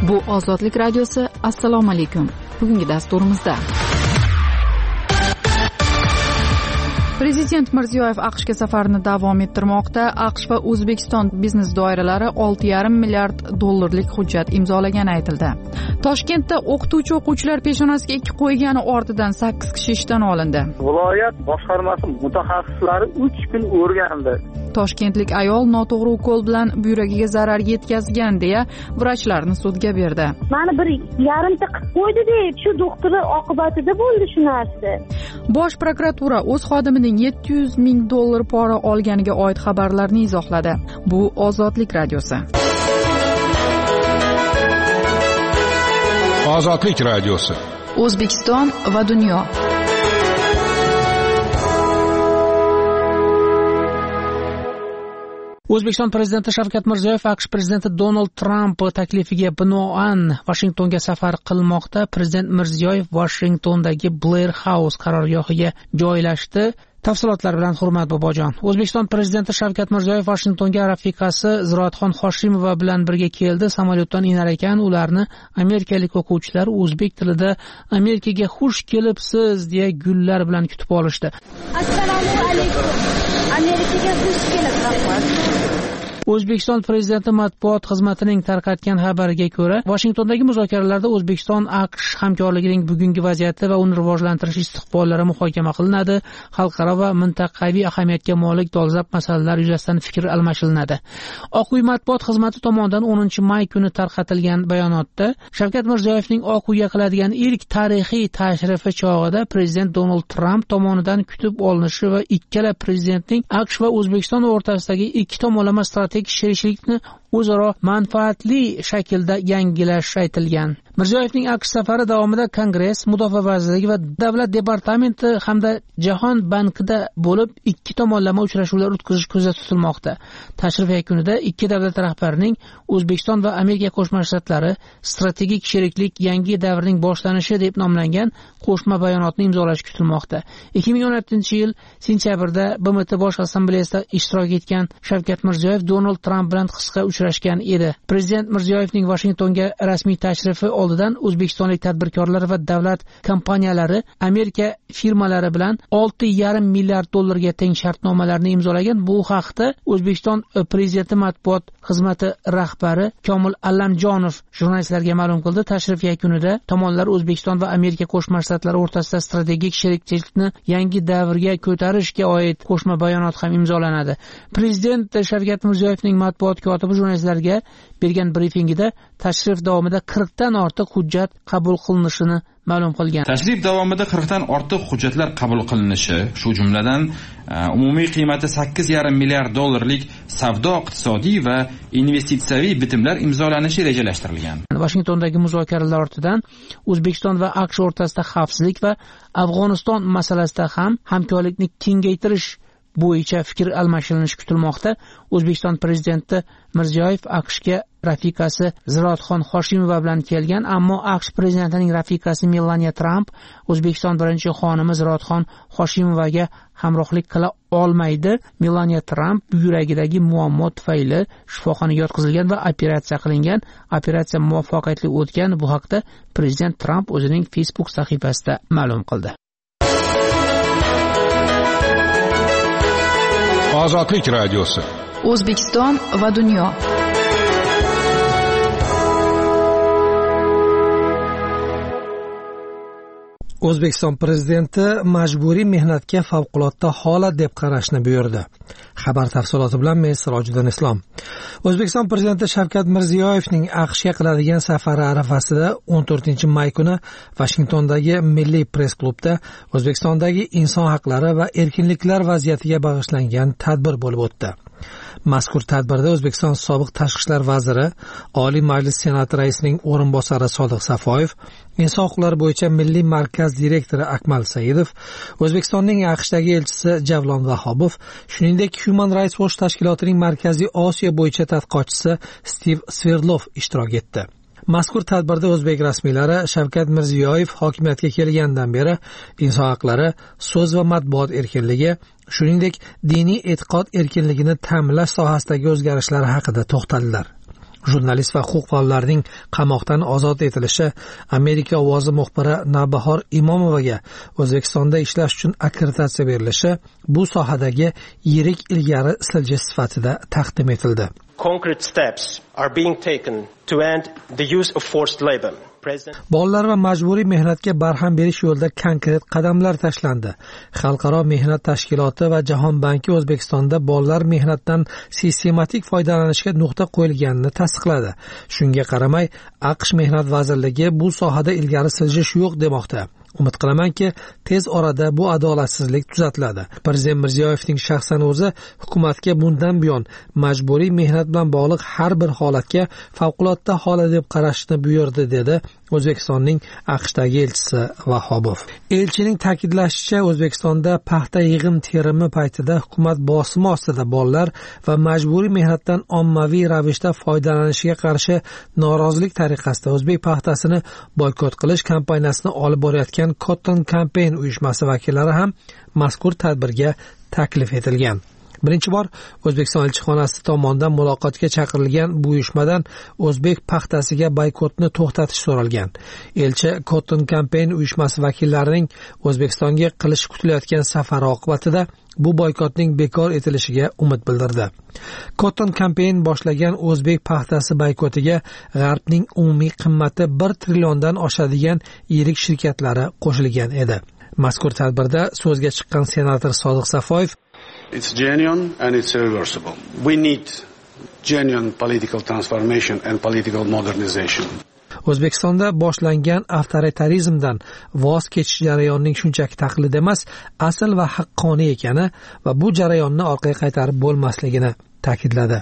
Bu Ozodlik radiosi. Assalomu alaykum. Bugungi dasturimizda Prezident Mirziyoyev AQShga safarini davom ettirmoqda. AQSh va O'zbekiston biznes doiralari $6,5 milliard hujjat imzolagani aytildi. Toshkentda o'qituvchi-o'quvchilar peshonasiga ikki qo'ygani ortidan 8 kishi ishdan olindi. Viloyat boshqarmasi mutaxassislari 3 kun o'rgandi. Toshkentlik ayol noto'g'ri ukol bilan buyragiga zarar yetkazgan deya vrachlarni sudga berdi. Mani bir yarimta qilib qo'ydi deb shu doktorlar oqibatida bo'ldi shu narsa. Bosh prokuratura o'z xodimining $700 ming pora olganiga oid xabarlarni izohladi. Bu Ozodlik radiosi. Ozodlik radiosi. O'zbekiston va dunyo. O'zbekiston prezidenti Shavkat Mirziyoyev AQSh prezidenti Donald Tramp taklifiga binoan Vashingtonga safar qilmoqda. Prezident Mirziyoyev Vashingtondagi Blair House qarorgohiga joylashdi. Tafsilotlar bilan Hurmat Bobojon. O'zbekiston prezidenti Shavkat Mirziyoyev Vashingtonga rafiqasi Ziroatxon Hoshimova bilan birga keldi. Samolyotdan inar ekan, ularni amerikalik o'quvchilar o'zbek tilida Amerikaga xush kelibsiz deya gullar bilan kutib olishdi. Assalomu alaykum. Amerikaga xush kelibsiz. O'zbekiston prezidenti matbuot xizmatining tarqatgan xabariga ko'ra, Vashingtondagi muzokaralarda O'zbekiston AQSh hamkorligining bugungi vaziyati va uni rivojlantirish istiqbollari muhokama qilinadi. Xalqaro va mintaqaviy ahamiyatga molik dolzarb masalalar yuzasidan fikr almashilinadi. Oq uy matbuot xizmati tomonidan 10-may kuni tarqatilgan bayonotda Shavkat Mirziyoyevning Oq uyga qiladigan ilk tarixiy tashrifi chog'ida prezident Donald Tramp tomonidan kutib olinishi va ikkala prezidentning AQSh va O'zbekiston o'rtasidagi ikki tomonlama strategik sheriklikni o'zaro manfaatli shaklda yangilash aytilgan. Mirziyoyevning AQSh safari davomida Kongress, Mudofaa vazirligi va Davlat departamenti hamda Jahon bankida bo'lib ikki tomonlama uchrashuvlar o'tkazish ko'zda tutilmoqda. Tashrif yakunida ikki davlat rahbarining O'zbekiston va Amerika Qo'shma Shtatlari strategik sheriklik yangi davrining boshlanishi deb nomlangan qo'shma bayonotni imzolashi kutilmoqda. 2017-yil sentyabrda BMT Bosh Assambleyasida ishtirok etgan Shavkat Mirziyoyev Donald Tramp bilan qisqa uchrashgan edi. Prezident Mirziyoyevning Vashingtonga rasmiy tashrifi oldidan o'zbekistonlik tadbirkorlar va davlat kompaniyalari Amerika firmalari bilan $6,5 milliard ga teng shartnomalarni imzolagan. Bu haqda O'zbekiston prezidenti matbuot xizmati rahbari Komil Allamjonov jurnalistlarga ma'lum qildi. Tashrif yakunida tomonlar O'zbekiston va Amerika Qo'shma Shtatlari o'rtasida strategik sherikchilikni yangi davrga ko'tarishga oid qo'shma bayonot ham imzolanadi. Prezident Shavkat Mirziyoyevning matbuot kotibi jurnalistlarga bergan brifingida tashrif davomida 40 dan ortiq hujjat qabul qilinishini ma'lum qilgan. Tashrif davomida 40 dan ortiq hujjatlar qabul qilinishi, shu jumladan umumiy qiymati $8,5 milliard savdo, iqtisodiy va investitsiyaviy bitimlar imzolanishi rejalashtirilgan. Vashingtondagi muzokaralar ortidan O'zbekiston va AQSh o'rtasida xavfsizlik va Afg'oniston masalasida ham hamkorlikni kengaytirish bo'yicha fikr almashilinishi kutilmoqda. O'zbekiston prezidenti Mirziyoyev AQShga rafiqasi Ziroatxon Hoshimova bilan kelgan, ammo AQSh prezidentining rafiqasi Melania Trump O'zbekiston birinchi xonimi Ziroatxon Hoshimovaga hamrohlik qila olmaydi. Melania Trump yuragidagi muammo tufayli shifoxonaga yotqizilgan va operatsiya qilingan. Operatsiya muvaffaqiyatli o'tgan. Bu haqda prezident Trump o'zining Facebook sahifasida ma'lum qildi. Ozodlik radiosi. O'zbekiston va dunyo. O'zbekiston prezidenti majburiy mehnatga favqulodda holat deb qarashni buyurdi. Xabar tafsiloti bilan men Sirojiddin Islom. O'zbekiston prezidenti Shavkat Mirziyoyevning AQShga qiladigan safari arafasida 14-may kuni Vashingtondagi Milliy press klubda O'zbekistondagi inson haqlari va erkinliklar vaziyatiga bag'ishlangan tadbir bo'lib o'tdi. Mazkur tadbirda O'zbekiston sobiq tashqi ishlar vaziri, Oliy Majlis Senati raisining o'rinbosari Sodiq Safoyev, inson huquqlari bo'yicha Milliy markaz direktori Akmal Saidov, O'zbekistonning AQShdagi elchisi Javlon Vahobov, shuningdek Human Rights Watch tashkilotining Markaziy Osiyo bo'yicha tadqiqotchisi Steve Sverdlov ishtirok etdi. Mazkur tadbirda o'zbek rasmiylari Shavkat Mirziyoyev hokimiyatga kelgandan beri inson haqlari, so'z va matbuot erkinligi, shuningdek diniy e'tiqod erkinligini ta'minlash sohasidagi o'zgarishlar haqida to'xtaldilar. Jurnalist va huquq faollarining qamoqdan ozod etilishi, Amerika ovozi muxbiri Navbahor Imomovaga O'zbekistonda ishlash uchun akkreditatsiya berilishi bu sohadagi yirik ilgari siljish sifatida taqdim etildi. Concrete steps are being taken to end the use of forced labor. Bolalar va majburiy mehnatga barham berish yo'lida konkret qadamlar tashlandi. Xalqaro mehnat tashkiloti va Jahon banki O'zbekistonda bolalar mehnatdan sistematik foydalanishga nuqta qo'yilganini tasdiqladi. Shunga qaramay, AQSh mehnat vazirligi bu sohada ilgari siljish yo'q demoqda. Umid qilamanki, tez orada bu adolatsizlik tuzatiladi. Prezident Mirziyoyevning shaxsan o'zi hukumatga bundan buyon majburiy mehnat bilan bog'liq har bir holatga favqulodda holat deb qarashni buyurdi, dedi O'zbekistonning AQShdagi elchisi Vahobov. Elchining ta'kidlashicha, O'zbekistonda paxta yig'im terimi paytida hukumat bosimi ostida bolalar va majburiy mehnatdan ommaviy ravishda foydalanishiga qarshi norozilik tariqasida o'zbek paxtasini boykot qilish kampaniyasini olib borayotgan Cotton Campaign uyushmasi vakillari ham mazkur tadbirga taklif etilgan. Birinchi bor O'zbekiston elchixonasi tomonidan muloqotga chaqirilgan bu uyushmadan o'zbek paxtasiga boykotni to'xtatish so'ralgan. Elchi Cotton Campaign uyushmasi vakillarining O'zbekistonga qilish kutilayotgan safari oqibatida bu boykotning bekor etilishiga umid bildirdi. Cotton Campaign boshlagan o'zbek paxtasi boykotiga G'arbning umumiy qimmati 1 trilliondan oshadigan yirik shirkatlari qo'shilgan edi. Mazkur tadbirda so'zga chiqqan senator Sodiq Safoyev, It's genuine and it's irreversible. We need genuine political transformation and political modernization. O'zbekistonda boshlangan avtoritarizmdan voz kechish jarayonining shunchaki taqlid emas, asl va haqqoniy ekani va bu jarayonni orqaga qaytarib bo'lmasligini ta'kidladi.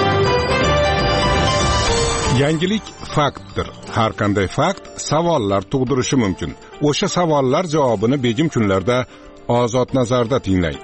Yangilik faktdir. Har qanday fakt savollar tug'dirishi mumkin. O'sha savollar javobini begim kunlarda Ozod nazarda tinglang.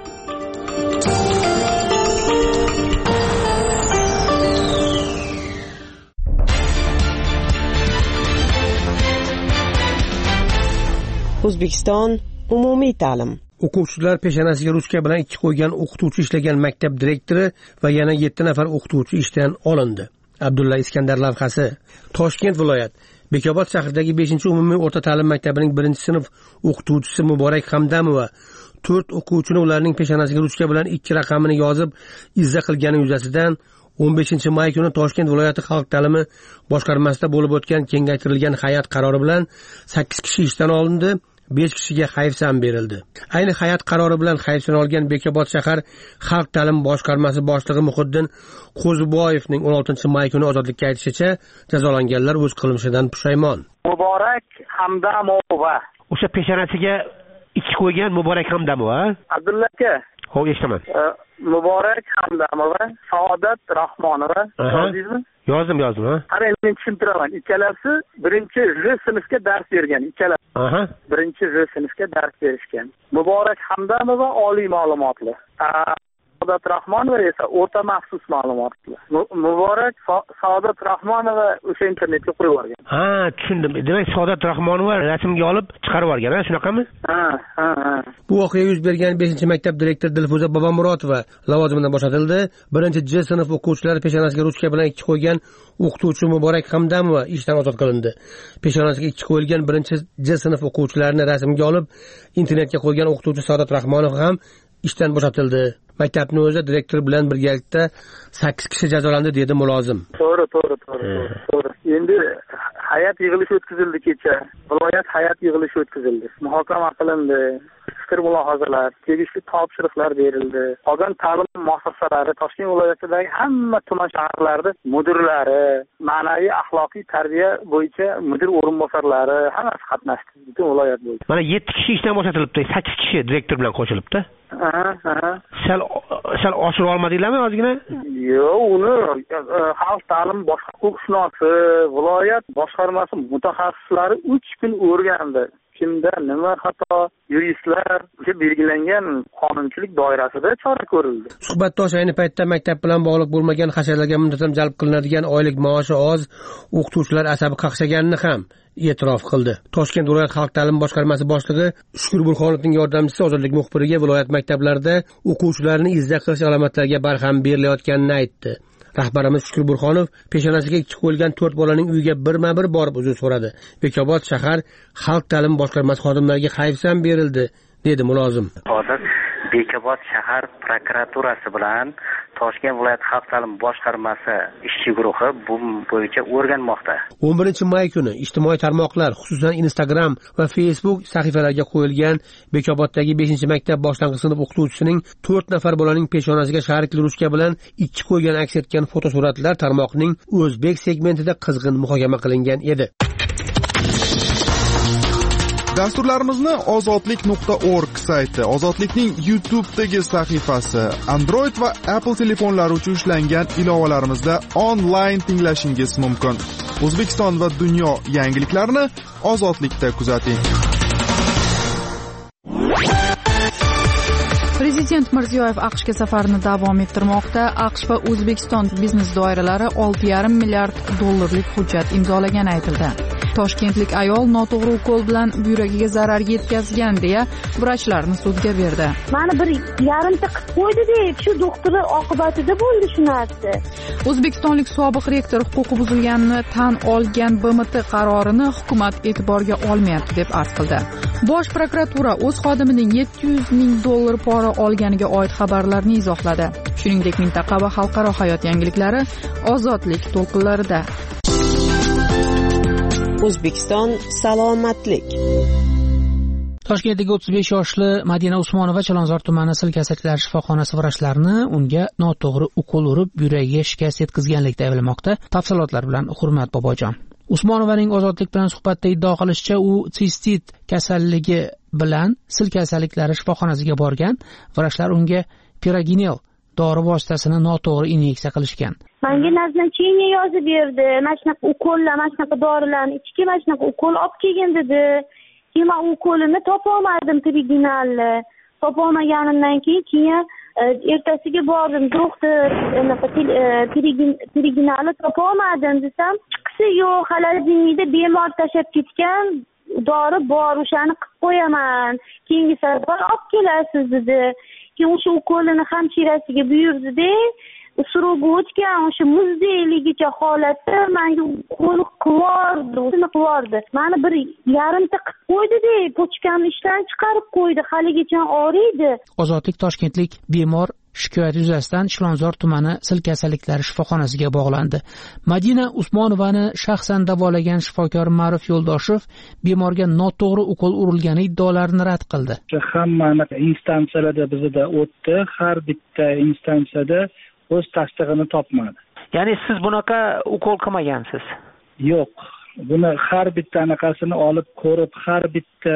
O'zbekiston umumiy ta'lim. O'quvchilar peshonasiga ruchka bilan 2 qo'ygan o'qituvchi ishlagan maktab direktori va yana 7 nafar o'qituvchi ishdan olindi. Abdulla Iskandar lavhasi. Toshkent viloyat Bekobod shahridagi 5-umumiy o'rta ta'lim maktabining 1-sinf o'qituvchisi Muborak Hamdamova 4 o'quvchini ularning peshonasiga ruchka bilan 2 raqamini yozib izza qilgani yuzasidan 15-may kuni Toshkent viloyati xalq ta'limi boshqarmasida bo'lib o'tgan kengaytirilgan hay'at qarori bilan 8 kishi ishdan olindi, 5 kishiga hayfsan berildi. Ayni hay'at qarori bilan hayfsan olgan Bekobod shahar xalq ta'limi boshqarmasi boshlig'i Muhiddin Qo'ziboyevning 16-may kuni ozodlikka aytishicha, jazolanganlar o'z qilmishidan pushaymon. Muborak Hamdamova. O'sha peshonasiga 2 qo'ygan Muborak Hamdamova. Abdulla aka. Xo'p, eshitaman. Muborak Hamdamova, Saodat Rahmonova. Yozdingizmi? Yozdim, ha. Qarang, men tushuntiraman. Ikkalasi 1-J sinfga dars bergan, ikkalasi. 1-J sinfga dars berishgan. Muborak Hamdamova oliy ma'lumotli. Saodat Rahmonova esa o'rta maxsus ma'lumotli. Muborak Saodat Rahmonova o'sha internetga qo'yib yuborgan. Tushundim. Demak, Saodat Rahmonova rasmga olib chiqarib yuborgan, shunaqami? Bu voqea yuz bergan 5-maktab direktori Dilfuza Bobomurotova lavozimidan bo'shatildi. 1-J sinf o'quvchilari peshonasiga ruchka bilan 2 qo'ygan o'qituvchi Muborak Hamdamova ishdan ozod qilindi. Peshonasiga 2 qo'yilgan 1-J sinf o'quvchilarini rasmga olib internetga qo'ygan o'qituvchi Saodat Rahmonov ham ishdan bo'shatildi. Maktabning o'zi direktor bilan birgalikda 8 kishi jazolandi, dedi mulozim. To'g'ri. Endi hay'at yig'ilishi o'tkazildi kecha. Viloyat hay'at yig'ilishi o'tkazildi. Muhokama qilindi. Fikr mulohazalar, tegishli topshiriqlar berildi. Qolgan ta'lim muassasalari, Toshkent viloyatidagi hamma tuman shaharlarda mudirlari, ma'naviy axloqiy tarbiya bo'yicha mudir o'rinbosarlari hammasi qatnashdi butun viloyat bo'yicha. Mana 7 kishi ishdan bo'shatilibdi, 8 kishi direktor bilan qo'shilibdi. Sal oshira olmadinglarmi ozgina? Yo'q, uni xalq ta'lim boshqa huquqshunosi, viloyat boshqarmasi mutaxassislari 3 kun o'rgandi. Kimda nima xato, yuristlar o'sha belgilangan qonunchilik doirasida chora ko'rildi. Suhbatdosh ayni paytda maktab bilan bog'liq bo'lmagan hasharlarga muntazam jalb qilinadigan oylik maoshi oz, o'qituvchilar asabi qaqshaganini ham e'tirof qildi. Toshkent viloyat xalq ta'limi boshqarmasi boshlig'i Shukur Burxonovning yordamchisi ozodlik muxbiriga viloyat maktablarida o'quvchilarni izza qilish alomatlariga barham berilayotganini aytdi. Rahbarimiz Shukur Burxonov peshonasiga ikki qo'yilgan 4 bolaning uyiga birma-bir borib uzr so'radi. Bekobod shahar xalq ta'limi boshqarmasi xodimlariga hayfsan berildi, dedi mulozim. Hozir Bekobod shahar prokuraturasi bilan Toshkent viloyat xalq ta'limi boshqarmasi ishchi guruhi bu bo'yicha o'rganmoqda. 11-may kuni ijtimoiy tarmoqlar, xususan Instagram va Facebook sahifalariga qo'yilgan Bekoboddagi 5-maktab boshlang'ich sinf o'qituvchisining 4 nafar bolaning peshonasiga sharikli ruchka bilan ikki qo'ygan aks etgan fotosuratlar tarmoqning o'zbek segmentida qizg'in muhokama qilingan edi. Dasturlarimizni ozodlik.org sayti, Ozodlikning YouTube'dagi sahifasi, Android va Apple telefonlari uchun ishlangan ilovalarimizda onlayn tinglashingiz mumkin. O'zbekiston va dunyo yangiliklarini Ozodlikda kuzating. Prezident Mirziyoyev AQShga safarini davom ettirmoqda. AQSh va O'zbekiston biznes doiralari $6,5 milliard hujjat imzolagani aytildi. Toshkentlik ayol noto'g'ri ukol bilan buyragiga zarar yetkazgan deya vrachlarni sudga berdi. Mani 1,5 qilib qo'ydi deb, shu doktor oqibatida bo'ldi shu narsa. O'zbekistonlik sobiq rektor huquqi buzilganini tan olgan BMT qarorini hukumat e'tiborga olmayapti deb arz qildi. Bosh prokuratura o'z xodimining $700,000 pora olganiga oid xabarlarni izohladi. Shuningdek, mintaqa va xalqaro hayot yangiliklari Ozodlik to'lqinlarida. O'zbekiston salomatlik. Toshkentdagi 35 yoshli Madina Usmonova Chilonzor tumani Silkasaliklar shifoxonasi vrachlarini unga noto'g'ri ukol urib, yuragiga shikast yetkazganlikda ayblamoqda. Tafsilotlar bilan Hurmat Bobojon. Usmonovaning Ozodlik bilan suhbatda iddao qilishicha, u sistit kasalligi bilan Silkasaliklar shifoxonasiga borgan. Vrachlar unga Piraginel dori vositasini noto'g'ri inyeksiya qilishgan. Menga nazначение yozib berdi. Mana shunaqa ukollar, mana shunaqa dorilarni ichki, mana shunaqa ukol olib kelgin dedi. Keyin ukolini topa olmadim, Piraginelni. Topa olmaganimdan keyin ertasiga bordim, doktor, anaqa Piraginelni topa olmadim desam, chiqsa yo'q, xolodilnikda bemor tashab ketgan dori bor, o'shani qilib qo'yaman. Keyingi safar olib kelasiz dedi. Keyin o'sha ukolini hamshirasiga buyurdi-da, usuroga o'tgan o'sha muzdayligicha holatda menga qo'li qivordi. Mani 1,5 qilib qo'ydi-da, pochkamni ishdan chiqarib qo'ydi, haligacha og'riydi. Ozodlik toshkentlik bemor shikoyat yuzasidan Chilonzor tumani Silkasaliklar shifoxonasiga bog'landi. Madina Usmonovani shaxsan davolagan shifokor Ma'ruf Yo'ldoshev bemorga noto'g'ri ukol urilgani iddaolarini rad qildi. Hamma instansiyalarda bizda o'tdi, har bitta instansiyada o'z tasdig'ini topmadi. Ya'ni siz bunaqa ukol qilmagansiz? Yo'q. Buni har bitta anaqasini olib ko'rib, har bitta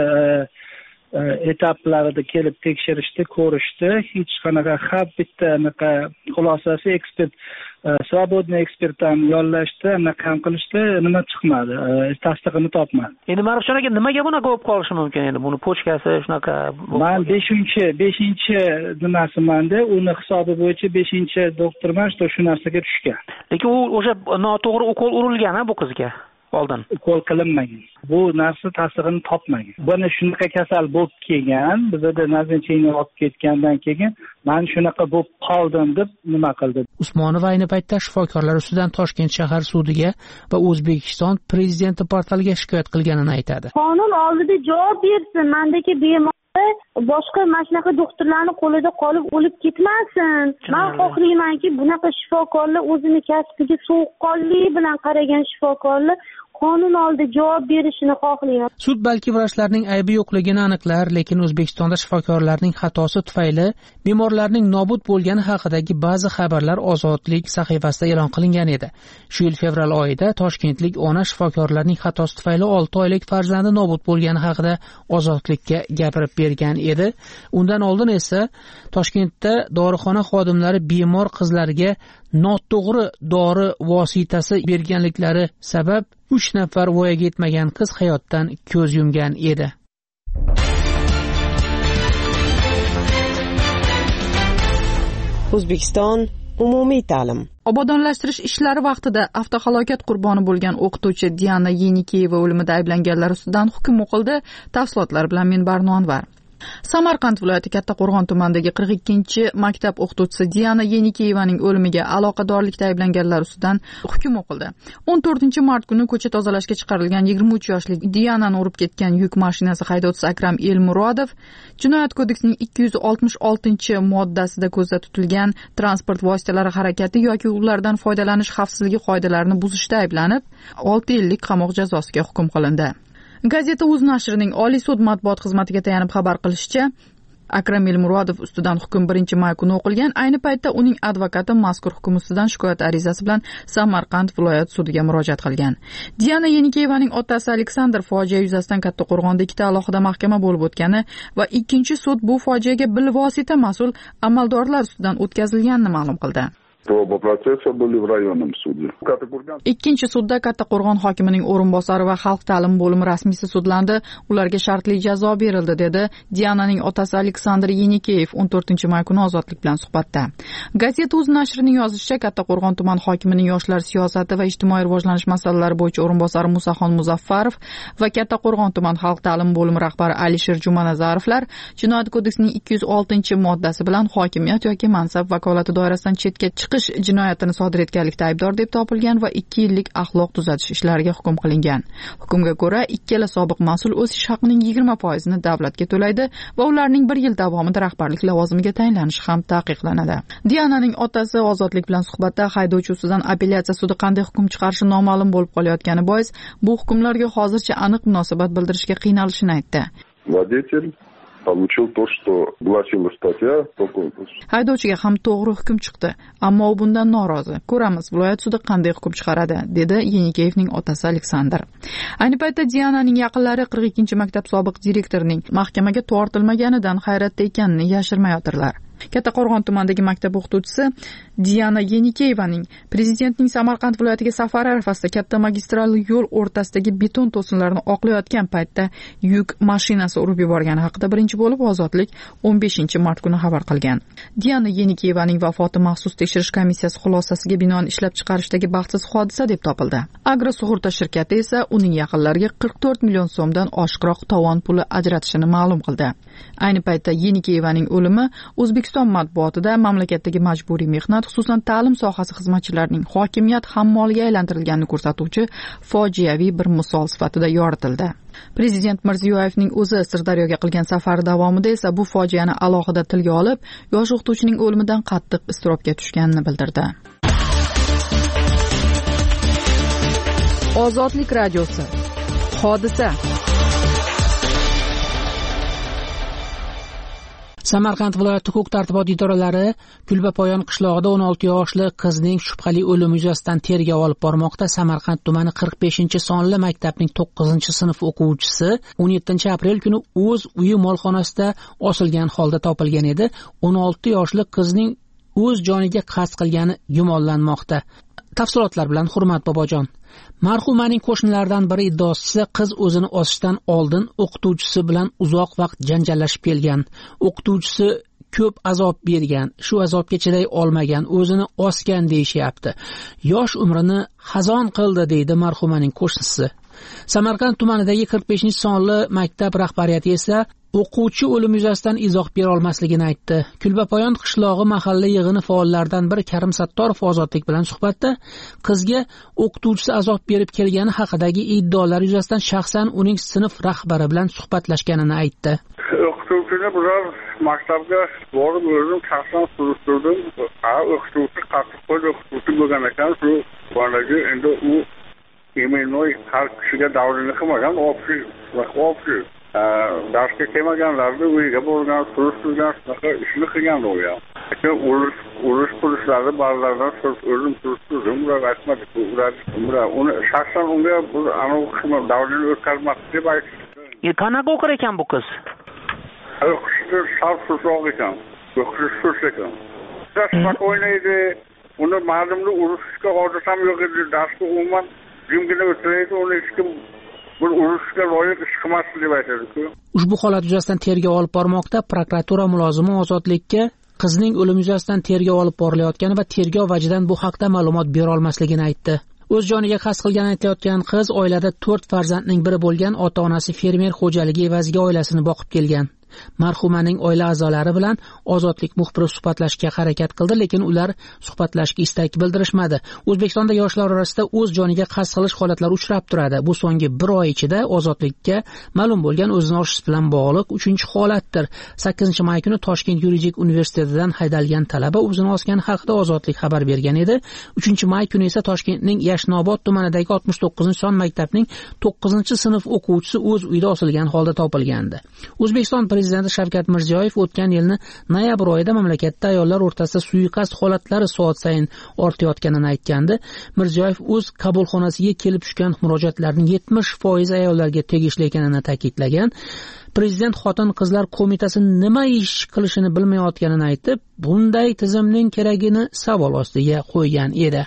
etaplarida kelib tekshirishdi, ko'rishdi. Hech qanaqa har bitta anaqa xulosasi ekspert, svobodniy ekspertdan yollashdi, anaqa qilishdi, nima chiqmadi, tasdig'ini topmadi. Endi Marufjon aka, nimaga bunaqa bo'lib qolishi mumkin endi? Buni pochkasi shunaqa. Men 5-chi nimasimanda, uni hisobi bo'yicha 5-chi doktorman, shu narsaga tushgan. Lekin u o'sha noto'g'ri ukol urilgan-a bu qizga? Oldin ukol qilinmagan. Bu narsa tasdig'ini topmagan. Buni shunaqa kasal bo'lib kelgan, bizda nazначение olib ketgandan keyin men shunaqa bo'lib qoldim deb nima qildi. Usmonova ayni paytda shifokorlar ustidan Toshkent shahar sudiga va O'zbekiston prezidenti portaliga shikoyat qilganini aytadi. Qonun oldida javob bersin, mendagi bemor boshqa mashunaqa doktorlarning qo'lida qolib o'lib ketmasin. Men xohlaymanki, bunaqa shifokorlar o'zini kasbiga sovuqqonlik bilan qaragan shifokorlar qonun oldida javob berishini xohlayman. Sud balki vrachlarning aybi yo'qligini aniqlar, lekin O'zbekistonda shifokorlarning xatosi tufayli bemorlarning nobud bo'lgani haqidagi ba'zi xabarlar Ozodlik sahifasida e'lon qilingan edi. Shu yil fevral oyida toshkentlik ona shifokorlarning xatosi tufayli 6 oylik farzandi nobud bo'lgani haqida Ozodlikka gapirib bergan edi. Undan oldin esa Toshkentda dorixona xodimlari bemor qizlarga noto'g'ri dori vositasi berganliklari sabab 3 nafar voyaga yetmagan qiz hayotdan ko'z yumgan edi. O'zbekiston umumiy ta'lim. Obodonlashtirish ishlari vaqtida avtohalokat qurboni bo'lgan o'qituvchi Diana Yenikeyeva o'limida ayblanganlar ustidan hukm o'qildi. Tafsilotlar bilan men Barno Anvar. Samarqand viloyati Kattaqo'rg'on tumanidagi 42-maktab o'qituvchisi Diana Yenikeyevaning o'limiga aloqadorlikda ayblanganlar ustidan hukm o'qildi. 14-mart kuni ko'cha tozalashga chiqarilgan 23 yoshli Dianani urib ketgan yuk mashinasi haydovchisi Akram Elmurodov Jinoyat kodeksining 266-moddasida ko'zda tutilgan transport vositalari harakati yoki ulardan foydalanish xavfsizligi qoidalarini buzishda ayblanib 6 yillik qamoq jazosiga hukm qilindi. Gazeta Uz nashrining Oliy sud matbuot xizmatiga tayanib xabar qilishicha, Akram Elmurodov ustidan hukm 1-may kuni o'qilgan. Ayni paytda uning advokati mazkur hukm ustidan shikoyat arizasi bilan Samarqand viloyat sudiga murojaat qilgan. Diana Yenikeyevaning otasi Aleksandr fojia yuzasidan Kattaqo'rg'onda 2 alohida mahkama bo'lib o'tgani va ikkinchi sud bu fojiaga bilvosita mas'ul amaldorlar ustidan o'tkazilganini ma'lum qildi. Oba protsessi были в rayonном суде. Ikkinchi sudda Kattaqo'rg'on hokimining o'rinbosari va xalq ta'limi bo'limi rasmiysi sudlandi. Ularga shartli jazo berildi, dedi Diananing otasi Aleksandr Yenikeyev 14-may kuni ozodlik bilan suhbatda. Gazeta Uz nashrining yozishicha, Kattaqo'rg'on tuman hokimining yoshlar siyosati va ijtimoiy rivojlanish masalalari bo'yicha o'rinbosari Musaxon Muzaffarov va Kattaqo'rg'on tuman xalq ta'limi bo'limi rahbari Alisher Jumanazarovlar Jinoyat kodeksining 206-moddasi bilan hokimiyat yoki mansab vakolati doirasidan chetga chiqish jinoyatini sodir etganlikda aybdor deb topilgan va 2 yillik axloq tuzatish ishlariga hukm qilingan. Hukmga ko'ra, ikkala sobiq mas'ul o'z ish haqining 20%ni davlatga to'laydi va ularning 1 yil davomida rahbarlik lavozimiga tayinlanishi ham taqiqlanadi. Diananing otasi ozodlik bilan suhbatda haydovchi ustidan apellyatsiya sudi qanday hukm chiqarishi noma'lum bo'lib qolayotgani bois bu hukmlarga hozircha aniq munosabat bildirishga qiynalishini aytdi. Водитель получил то, что гласила статья. Haydovchiga ham to'g'ri hukm chiqdi, ammo u bundan norozi. Ko'ramiz, viloyat sudi qanday hukm chiqaradi, dedi Yenikeyevning otasi Aleksandr. Ayni paytda Diananing yaqinlari 42-maktab sobiq direktorining mahkamaga tortilmaganidan hayratda ekanini yashirmayotirlar. Kattaqo'rg'on tumanidagi maktab o'qituvchisi Diana Yenikeyevaning prezidentning Samarqand viloyatiga safari arafasida katta magistral yo'l o'rtasidagi beton to'sinlarni oqlayotgan paytda yuk mashinasi urib yuborgani haqida birinchi bo'lib Ozodlik 15-mart kuni xabar qilgan. Diana Yenikeyevaning vafoti maxsus tekshirish komissiyasi xulosasiga binoan ishlab chiqarishdagi baxtsiz hodisa deb topildi. Agro sug'urta shirkati esa uning yaqinlariga 44 million so'mdan oshiqroq tovon puli ajratishini ma'lum qildi. Ayni paytda Yenikeyevaning o'limi O'zbekiston matbuotida mamlakatdagi majburiy mehnat, xususan ta'lim sohasi xizmatchilarining hokimiyat hammoliga aylantirilganini ko'rsatuvchi fojiaviy bir misol sifatida yoritildi. Prezident Mirziyoyevning o'zi Sirdaryoga qilgan safari davomida esa bu fojiani alohida tilga olib, yosh o'qituvchining o'limidan qattiq iztirobga tushganini bildirdi. Ozodlik radiosi. Hodisa. Samarqand viloyati huquq-tartibot idoralari Kulbapoyon qishlog'ida 16 yoshli qizning shubhali o'limi yuzasidan tergov olib bormoqda. Samarqand tumani 45-sonli maktabning 9-sinf o'quvchisi 17-aprel kuni o'z uyi molxonasida osilgan holda topilgan edi. 16 yoshli qizning o'z joniga qasd qilgani gumonlanmoqda. Tafsilotlar bilan Hurmat Bobojon. Marhumaning qo'shnilaridan biri iddaosida qiz o'zini osishdan oldin o'qituvchisi bilan uzoq vaqt janjallashib kelgan. O'qituvchisi ko'p azob bergan, shu azobga chiday olmagan, o'zini osgan deyishyapti. Yosh umrini xazon qildi, deydi marhumaning qo'shnisi. Samarqand tumanidagi 45-sonli maktab rahbariyati esa o'quvchi o'limi yuzasidan izoh bera olmasligini aytdi. Kulbapoyon qishlog'i mahalla yig'ini faollaridan biri Karim Sattorov Ozodlik bilan suhbatda qizga o'qituvchisi azob berib kelgani haqidagi iddaolar yuzasidan shaxsan uning sinf rahbari bilan suhbatlashganini aytdi. O'qituvchini biror maktabga borib o'zim shaxsan surishtirdim. O'qituvchi qattiq qo'l o'qituvchi bo'lgan ekan, shu bolaga endi u imenoy har kishiga davrini qilmagan, o'qituvchi darsga kelmaganlarni uyiga borgan, surishtirgan, shunaqa ishni qilgan u ham. Urush polishlari ba'zilardan o'zim surishtirdim, ular aytmadi. Uni shaxsan unga davrini o'tkazmasdi deb aytdi. Qanaqa o'qir ekan bu qiz? O'qishda sal-susroq ekan, o'qishi sust ekan. Darsga o'ynaydi, uni ma'lumni urishga odat ham yo'q edi, darsga umuman jimgina o'tiraydi, uni hech kim bir urushga loyiq ish qilmasdi deb aytadi-ku. Ushbu holat yuzasidan tergov olib bormoqda. Prokuratura mulozimi Ozodlikka qizning o'limi yuzasidan tergov olib borilayotgani va tergov vajidan bu haqda ma'lumot bera olmasligini aytdi. O'z joniga qasd qilgani aytilayotgan qiz oilada 4 farzandning biri bo'lgan, ota-onasi fermer xo'jaligi evaziga oilasini boqib kelgan. marhumaning oila a'zolari bilan Ozodlik muxbiri suhbatlashishga harakat qildi, lekin ular suhbatlashishga istak bildirishmadi. O'zbekistonda yoshlar orasida o'z joniga qasd qilish holatlari uchrab turadi. Bu so'nggi 1 oy ichida Ozodlikka ma'lum bo'lgan o'zini oshish bilan bog'liq 3-holatdir. 8-may kuni Toshkent yuridik universitetidan haydalgan talaba o'zini osgani haqida Ozodlik xabar bergan edi. 3-may kuni esa Toshkentning Yashnobod tumanidagi 69-son maktabning 9-sinf o'quvchisi o'z uyida osilgan holda topilgandi. O'zbekiston prezidenti Shavkat Mirziyoyev o'tgan yilning noyabr oyida mamlakatda ayollar o'rtasida suiqasd holatlari soat sayin ortayotganini aytgandi. Mirziyoyev o'z qabulxonasiga kelib tushgan murojaatlarning 70% ayollarga tegishli ekanini ta'kidlagan. Prezident Xotin-qizlar qo'mitasi nima ish qilishini bilmayotganini aytib, bunday tizimning keragini savol ostiga qo'ygan edi.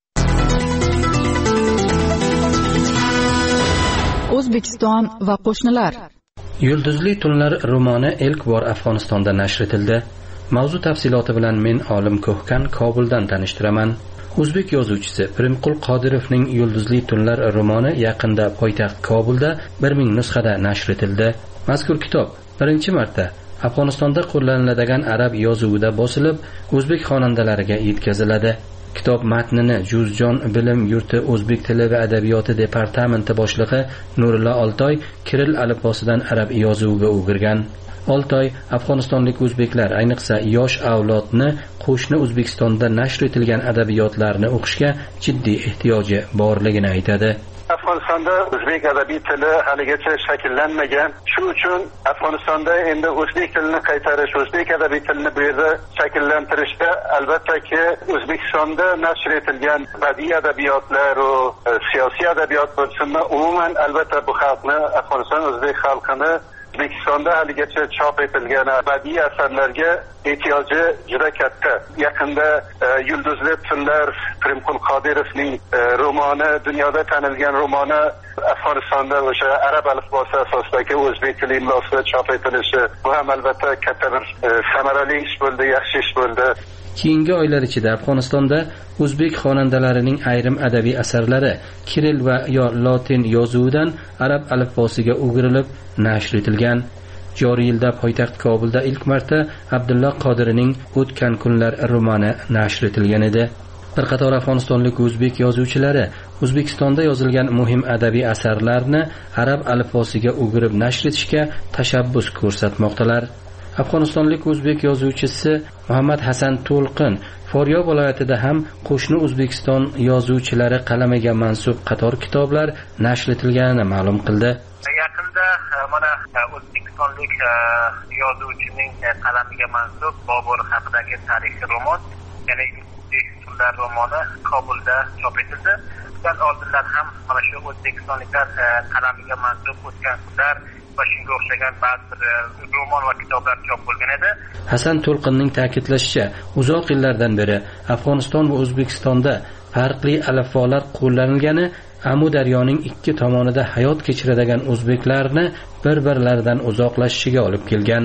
O'zbekiston va qo'shnilar. Yulduzli tunlar romani ilk bor Afg'onistonda nashr etildi. Mavzu tafsiloti bilan men Olim Ko'hkan Kobuldan tanishtiraman. O'zbek yozuvchisi Pirimqul Qodirovning Yulduzli tunlar romani yaqinda poytaxt Kobulda 1000 nusxada nashr etildi. Mazkur kitob birinchi marta Afg'onistonda qo'llaniladigan arab yozuvida bosilib, o'zbek xonandalariga yetkaziladi. Kitob matnini Juzjon bilim yurti o'zbek tili va adabiyoti departamenti boshlig'i Nurilla Oltoy Kiril alifbosidan arab yozuviga o'girgan. Oltoy Afg'onistonlik o'zbeklar, ayniqsa yosh avlodni qo'shni O'zbekistonda nashr etilgan adabiyotlarni o'qishga jiddiy ehtiyoji borligini aytadi. Afg'onistonda o'zbek adabiy tili haligacha shakllanmagan. Shuning uchun Afg'onistonda endi o'zbek tilini qaytarish, o'zbek adabiy tilini bu yerda shakllantirishda albattaki O'zbekistonda nashr etilgan badiiy adabiyotlar va siyosiy adabiyot bo'lsinmi, umuman albatta bu xalqni, Afg'oniston o'zbek xalqini O'zbekistonda haligacha chop etilgan badiiy asarlarga ehtiyoji juda katta. Yaqinda Yulduzli tunlar Pirimqul Qodirovning romani, dunyoda tanilgan romani Afg'onistonda o'sha arab alifbosi asosidagi o'zbek tili imlosida chop etilishi, bu ham albatta katta bir samarali ish bo'ldi, yaxshi ish bo'ldi. Keyingi oylar ichida Afg'onistonda o'zbek xonandalarining ayrim adabiy asarlari kiril va lotin yozuvidan arab alifbosiga o'girilib nashr etilgan. Joriy yilda poytaxt Kobulda ilk marta Abdulla Qodiriyning O'tgan kunlar romani nashr etilgan edi. Bir qator afg'onistonlik o'zbek yozuvchilari O'zbekistonda yozilgan muhim adabiy asarlarni arab alifbosiga o'girib nashr etishga tashabbus ko'rsatmoqdalar. Afg'onistonlik o'zbek yozuvchisi Muhammad Hasan To'lqin Foryob viloyatida ham qo'shni O'zbekiston yozuvchilari qalamiga mansub qator kitoblar nashr etilganini ma'lum qildi. Yaqinda mana o'zbekistonlik yozuvchining qalamiga mansub Bobur haqidagi tarixiy roman, ya'ni O'zbekistonlar romani Kobulda chop etildi. Bundan oldindan ham mana shu o'zbekistonliklar qalamiga mansub O'tgan kunlar va shunga o'xshagan ba'zi roman va kitoblar chop bo'lgan edi. Hasan To'lqinning ta'kidlashicha, uzoq yillardan beri Afg'oniston va O'zbekistonda farqli alifbolar qo'llanilgani Amu daryoning ikki tomonida hayot kechiradigan o'zbeklarni bir-birlaridan uzoqlashishiga olib kelgan.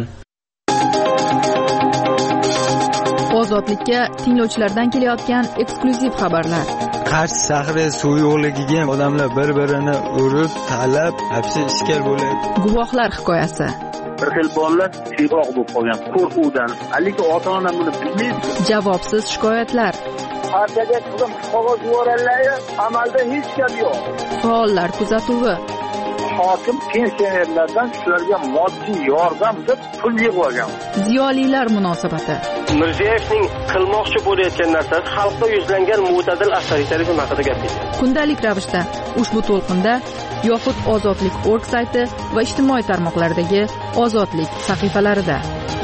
Ozodlikka tinglovchilardan kelayotgan eksklyuziv xabarlar. Qarshi shahri suv yo'qligiga odamlar bir-birini urib, talab, hapsi ishkal bo'ladi. Guvohlar hikoyasi. Bir xil bolalar siyoq bo'lib qolgan qo'rquvdan. Lekin ota-ona buni bilmaydi. Javobsiz shikoyatlar. Partiyaga qizim qog'oz yuboradilar, amalda hech gap yo'q. Faollar kuzatuvi. Hokim pensionerlardan shularga moddiy yordam deb pul yig'ib olgan. Ziyolilar munosabati. Mirziyoyevning qilmoqchi bo'layotgan narsasi xalqqa yuzlangan mo'tadil avtoritarizm haqida gapirdi. Kundalik ravishda ushbu to'lqinda yoxud ozodlik.org sayti va ijtimoiy tarmoqlardagi Ozodlik sahifalarida.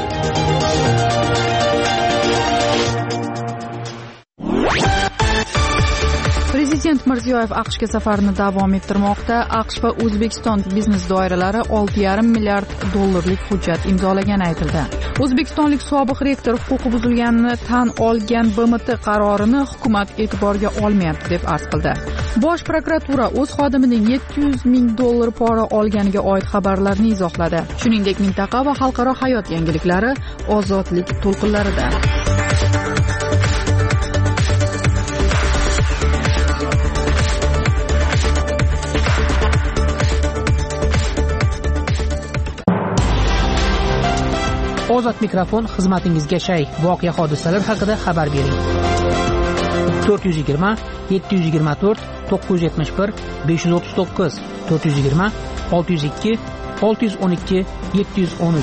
Prezident Mirziyoyev AQShga safarini davom ettirmoqda. AQSh va O'zbekiston biznes doiralari $6,5 milliard hujjat imzolagani aytildi. O'zbekistonlik sobiq rektor huquqi buzilganini tan olgan BMT qarorini hukumat e'tiborga olmayapti deb arz qildi. Bosh prokuratura o'z xodimining $700 ming pora olganiga oid xabarlarni izohladi. Shuningdek, mintaqa va xalqaro hayot yangiliklari Ozodlik to'lqinlarida. Ozod mikrofon xizmatingizga shay. Voqea hodisalar haqida xabar bering. 420 724 971 539 420 602 612 713.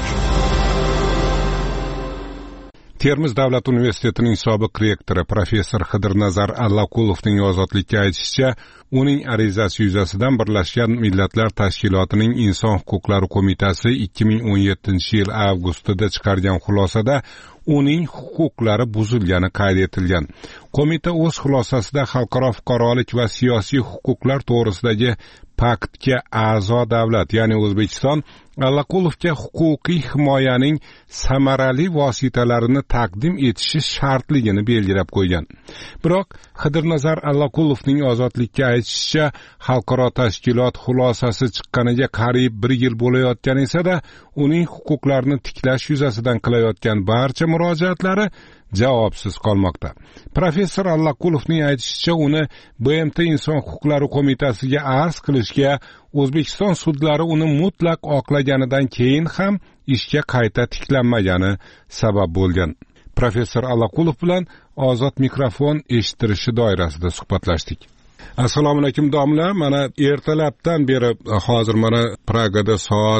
Termiz davlat universitetining sobiq rektori professor Xidirnazar Allaqulovning ozodlikka aytishicha, uning arizasi yuzasidan Birlashgan Millatlar Tashkilotining Inson huquqlari qo'mitasi 2017-yil avgustida chiqargan xulosada uning huquqlari buzilgani qayd etilgan. Qo'mita o'z xulosasida xalqaro fuqarolik va siyosiy huquqlar to'g'risidagi paktga a'zo davlat, ya'ni O'zbekiston, Allaqulovga huquqiy himoyaning samarali vositalarini taqdim etishi shartligini belgilab qo'ygan. Biroq Xidirnazar Allaqulovning ozodlikka aytishicha, xalqaro tashkilot xulosasi chiqqaniga qariyb 1 yil bo'layotgan esa-da, uning huquqlarini tiklash yuzasidan qilayotgan barcha murojaatlari javobsiz qolmoqda. Professor Allaqulovning aytishicha, uni BMT Inson huquqlari qo'mitasiga arz qilishga O'zbekiston sudlari uni mutlaq oqlaganidan keyin ham ishga qayta tiklanmagani sabab bo'lgan. Professor Allaqulov bilan Ozod mikrofon eshittirishi doirasida suhbatlashdik. Assalomu alaykum domla, mana ertalabdan beri hozir mana Pragada soat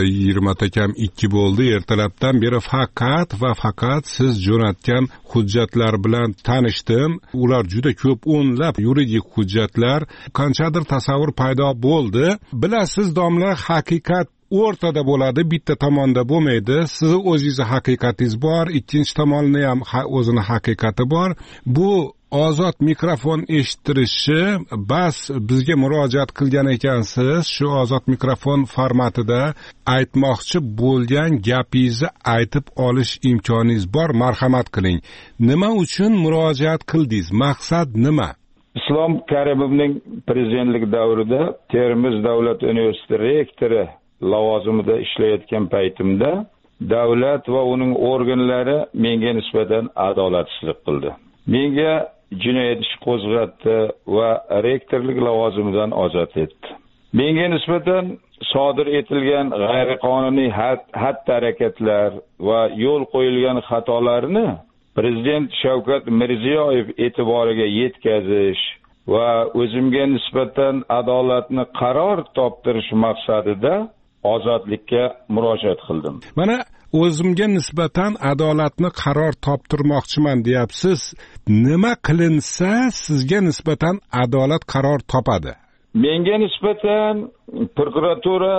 20:02 bo'ldi. Ertalabdan beri faqat siz jo'natgan hujjatlar bilan tanishdim. Ular juda ko'p, o'nlab yuridik hujjatlar, qanchadir tasavvur paydo bo'ldi. Bilasiz domla, haqiqat o'rtada bo'ladi, bitta tomonda bo'lmaydi. Sizni o'zingiz haqiqatingiz bor, ikkinchi tomonni ham o'zini haqiqati bor. Bu Ozod mikrofon eshittirishi bas bizga murojaat qilgan ekansiz. Shu Ozod mikrofon formatida aytmoqchi bo'lgan gapingizni aytib olish imkoningiz bor. Marhamat qiling. Nima uchun murojaat qildingiz? Maqsad nima? Islom Karimovning prezidentlik davrida Termiz davlat universiteti rektori lavozimida ishlayotgan paytimda davlat va uning organlari menga nisbatan adolatsizlik qildi. Menga jinoyat ishi qo'zg'atdi va rektorlik lavozimidan ozod etdi. Menga nisbatan sodir etilgan g'ayriqonuniy xatti-harakatlar va yo'l qo'yilgan xatolarni Prezident Shavkat Mirziyoyev e'tiboriga yetkazish va o'zimga nisbatan adolatni qaror toptirish maqsadida ozodlikka murojaat qildim. Mana o'zimga nisbatan adolatni qaror toptirmoqchiman deyapsiz. Nima qilinsa sizga nisbatan adolat qaror topadi? Menga nisbatan prokuratura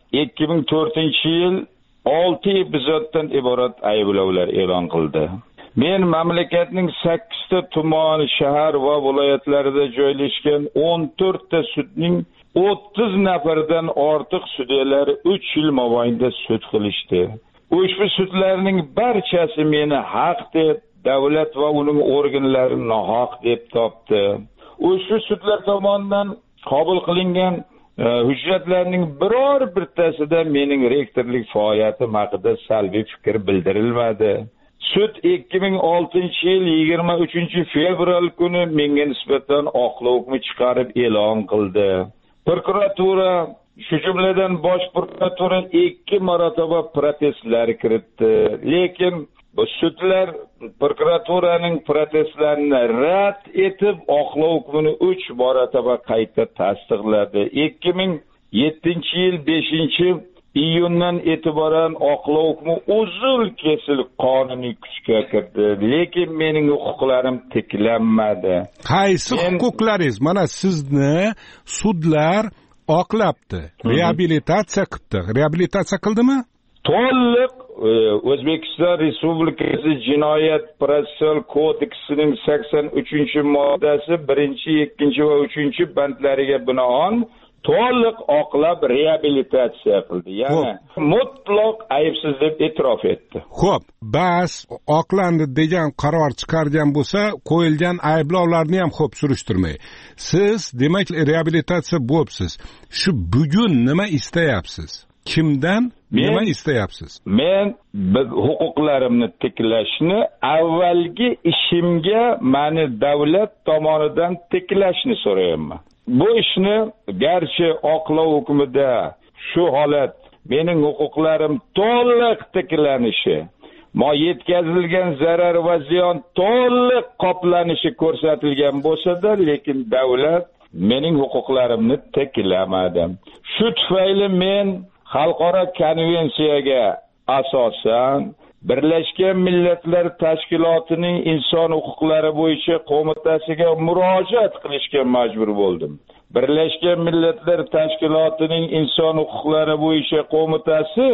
2004-yil 6 epizoddan iborat ayblovlar e'lon qildi. Men mamlakatning 8 ta tuman, shahar va viloyatlarida joylashgan 14 ta sudning 30 nafardan ortiq sudyalar 3 yil mobaynida sud qilishdi. Ushbu sudlarning barchasi meni haq deb, davlat va uning organlari nohaq deb topdi. Ushbu sudlar tomonidan qabul qilingan hujjatlarning biror birtasida mening rektorlik faoliyatim haqida salbiy fikr bildirilmadi. Sud 2006-yil 23-fevral kuni menga nisbatan oqlov hukmi chiqarib e'lon qildi. Prokuratura, shu jumladan bosh prokuratura 2 marotaba protestlar kiritdi. Lekin bu sudlar prokuraturaning protestlarini rad etib, oqlov hukmini 3 marotaba qayta tasdiqladi. 2007-yil 5-iyundan e'tiboran oqlov hukmi uzul kesil qonuniy kuchga kirdi. Lekin mening huquqlarim tiklanmadi. Qaysi huquqlaringiz? Mana sizni sudlar oqlabdi, reabilitatsiya qildi. Reabilitatsiya qildimi? To'liq O'zbekiston Respublikasi Jinoyat protsessual kodeksining 83-moddasi 1, 2 va 3-bandlariga binoan to'liq oqlab reabilitatsiya qildi. Ya'ni mutlaq aybsiz deb e'tirof etdi. Xo'p, bas oqlandi degan qaror chiqargan bo'lsa, qo'yilgan ayblovlarni ham xo'p surishtirmay. Siz demak reabilitatsiya bo'libsiz. Shu bugun nima istayapsiz? Kimdan nima istayapsiz? Men huquqlarimni tiklashni, avvalgi ishimga meni davlat tomonidan tiklashni so'rayman. Bu ishni garchi oqlov hukmida shu holat mening huquqlarim to'liq tiklanishi, yetkazilgan zarar va ziyon to'liq qoplanishi ko'rsatilgan bo'lsa-da, lekin davlat mening huquqlarimni tiklamadi. Shu tufayli men xalqaro konvensiyaga asosan Birlashgan Millatlar Tashkilotining inson huquqlari bo'yicha qo'mitasiga murojaat qilishga majbur bo'ldim. Birlashgan Millatlar Tashkilotining inson huquqlari bo'yicha qo'mitasi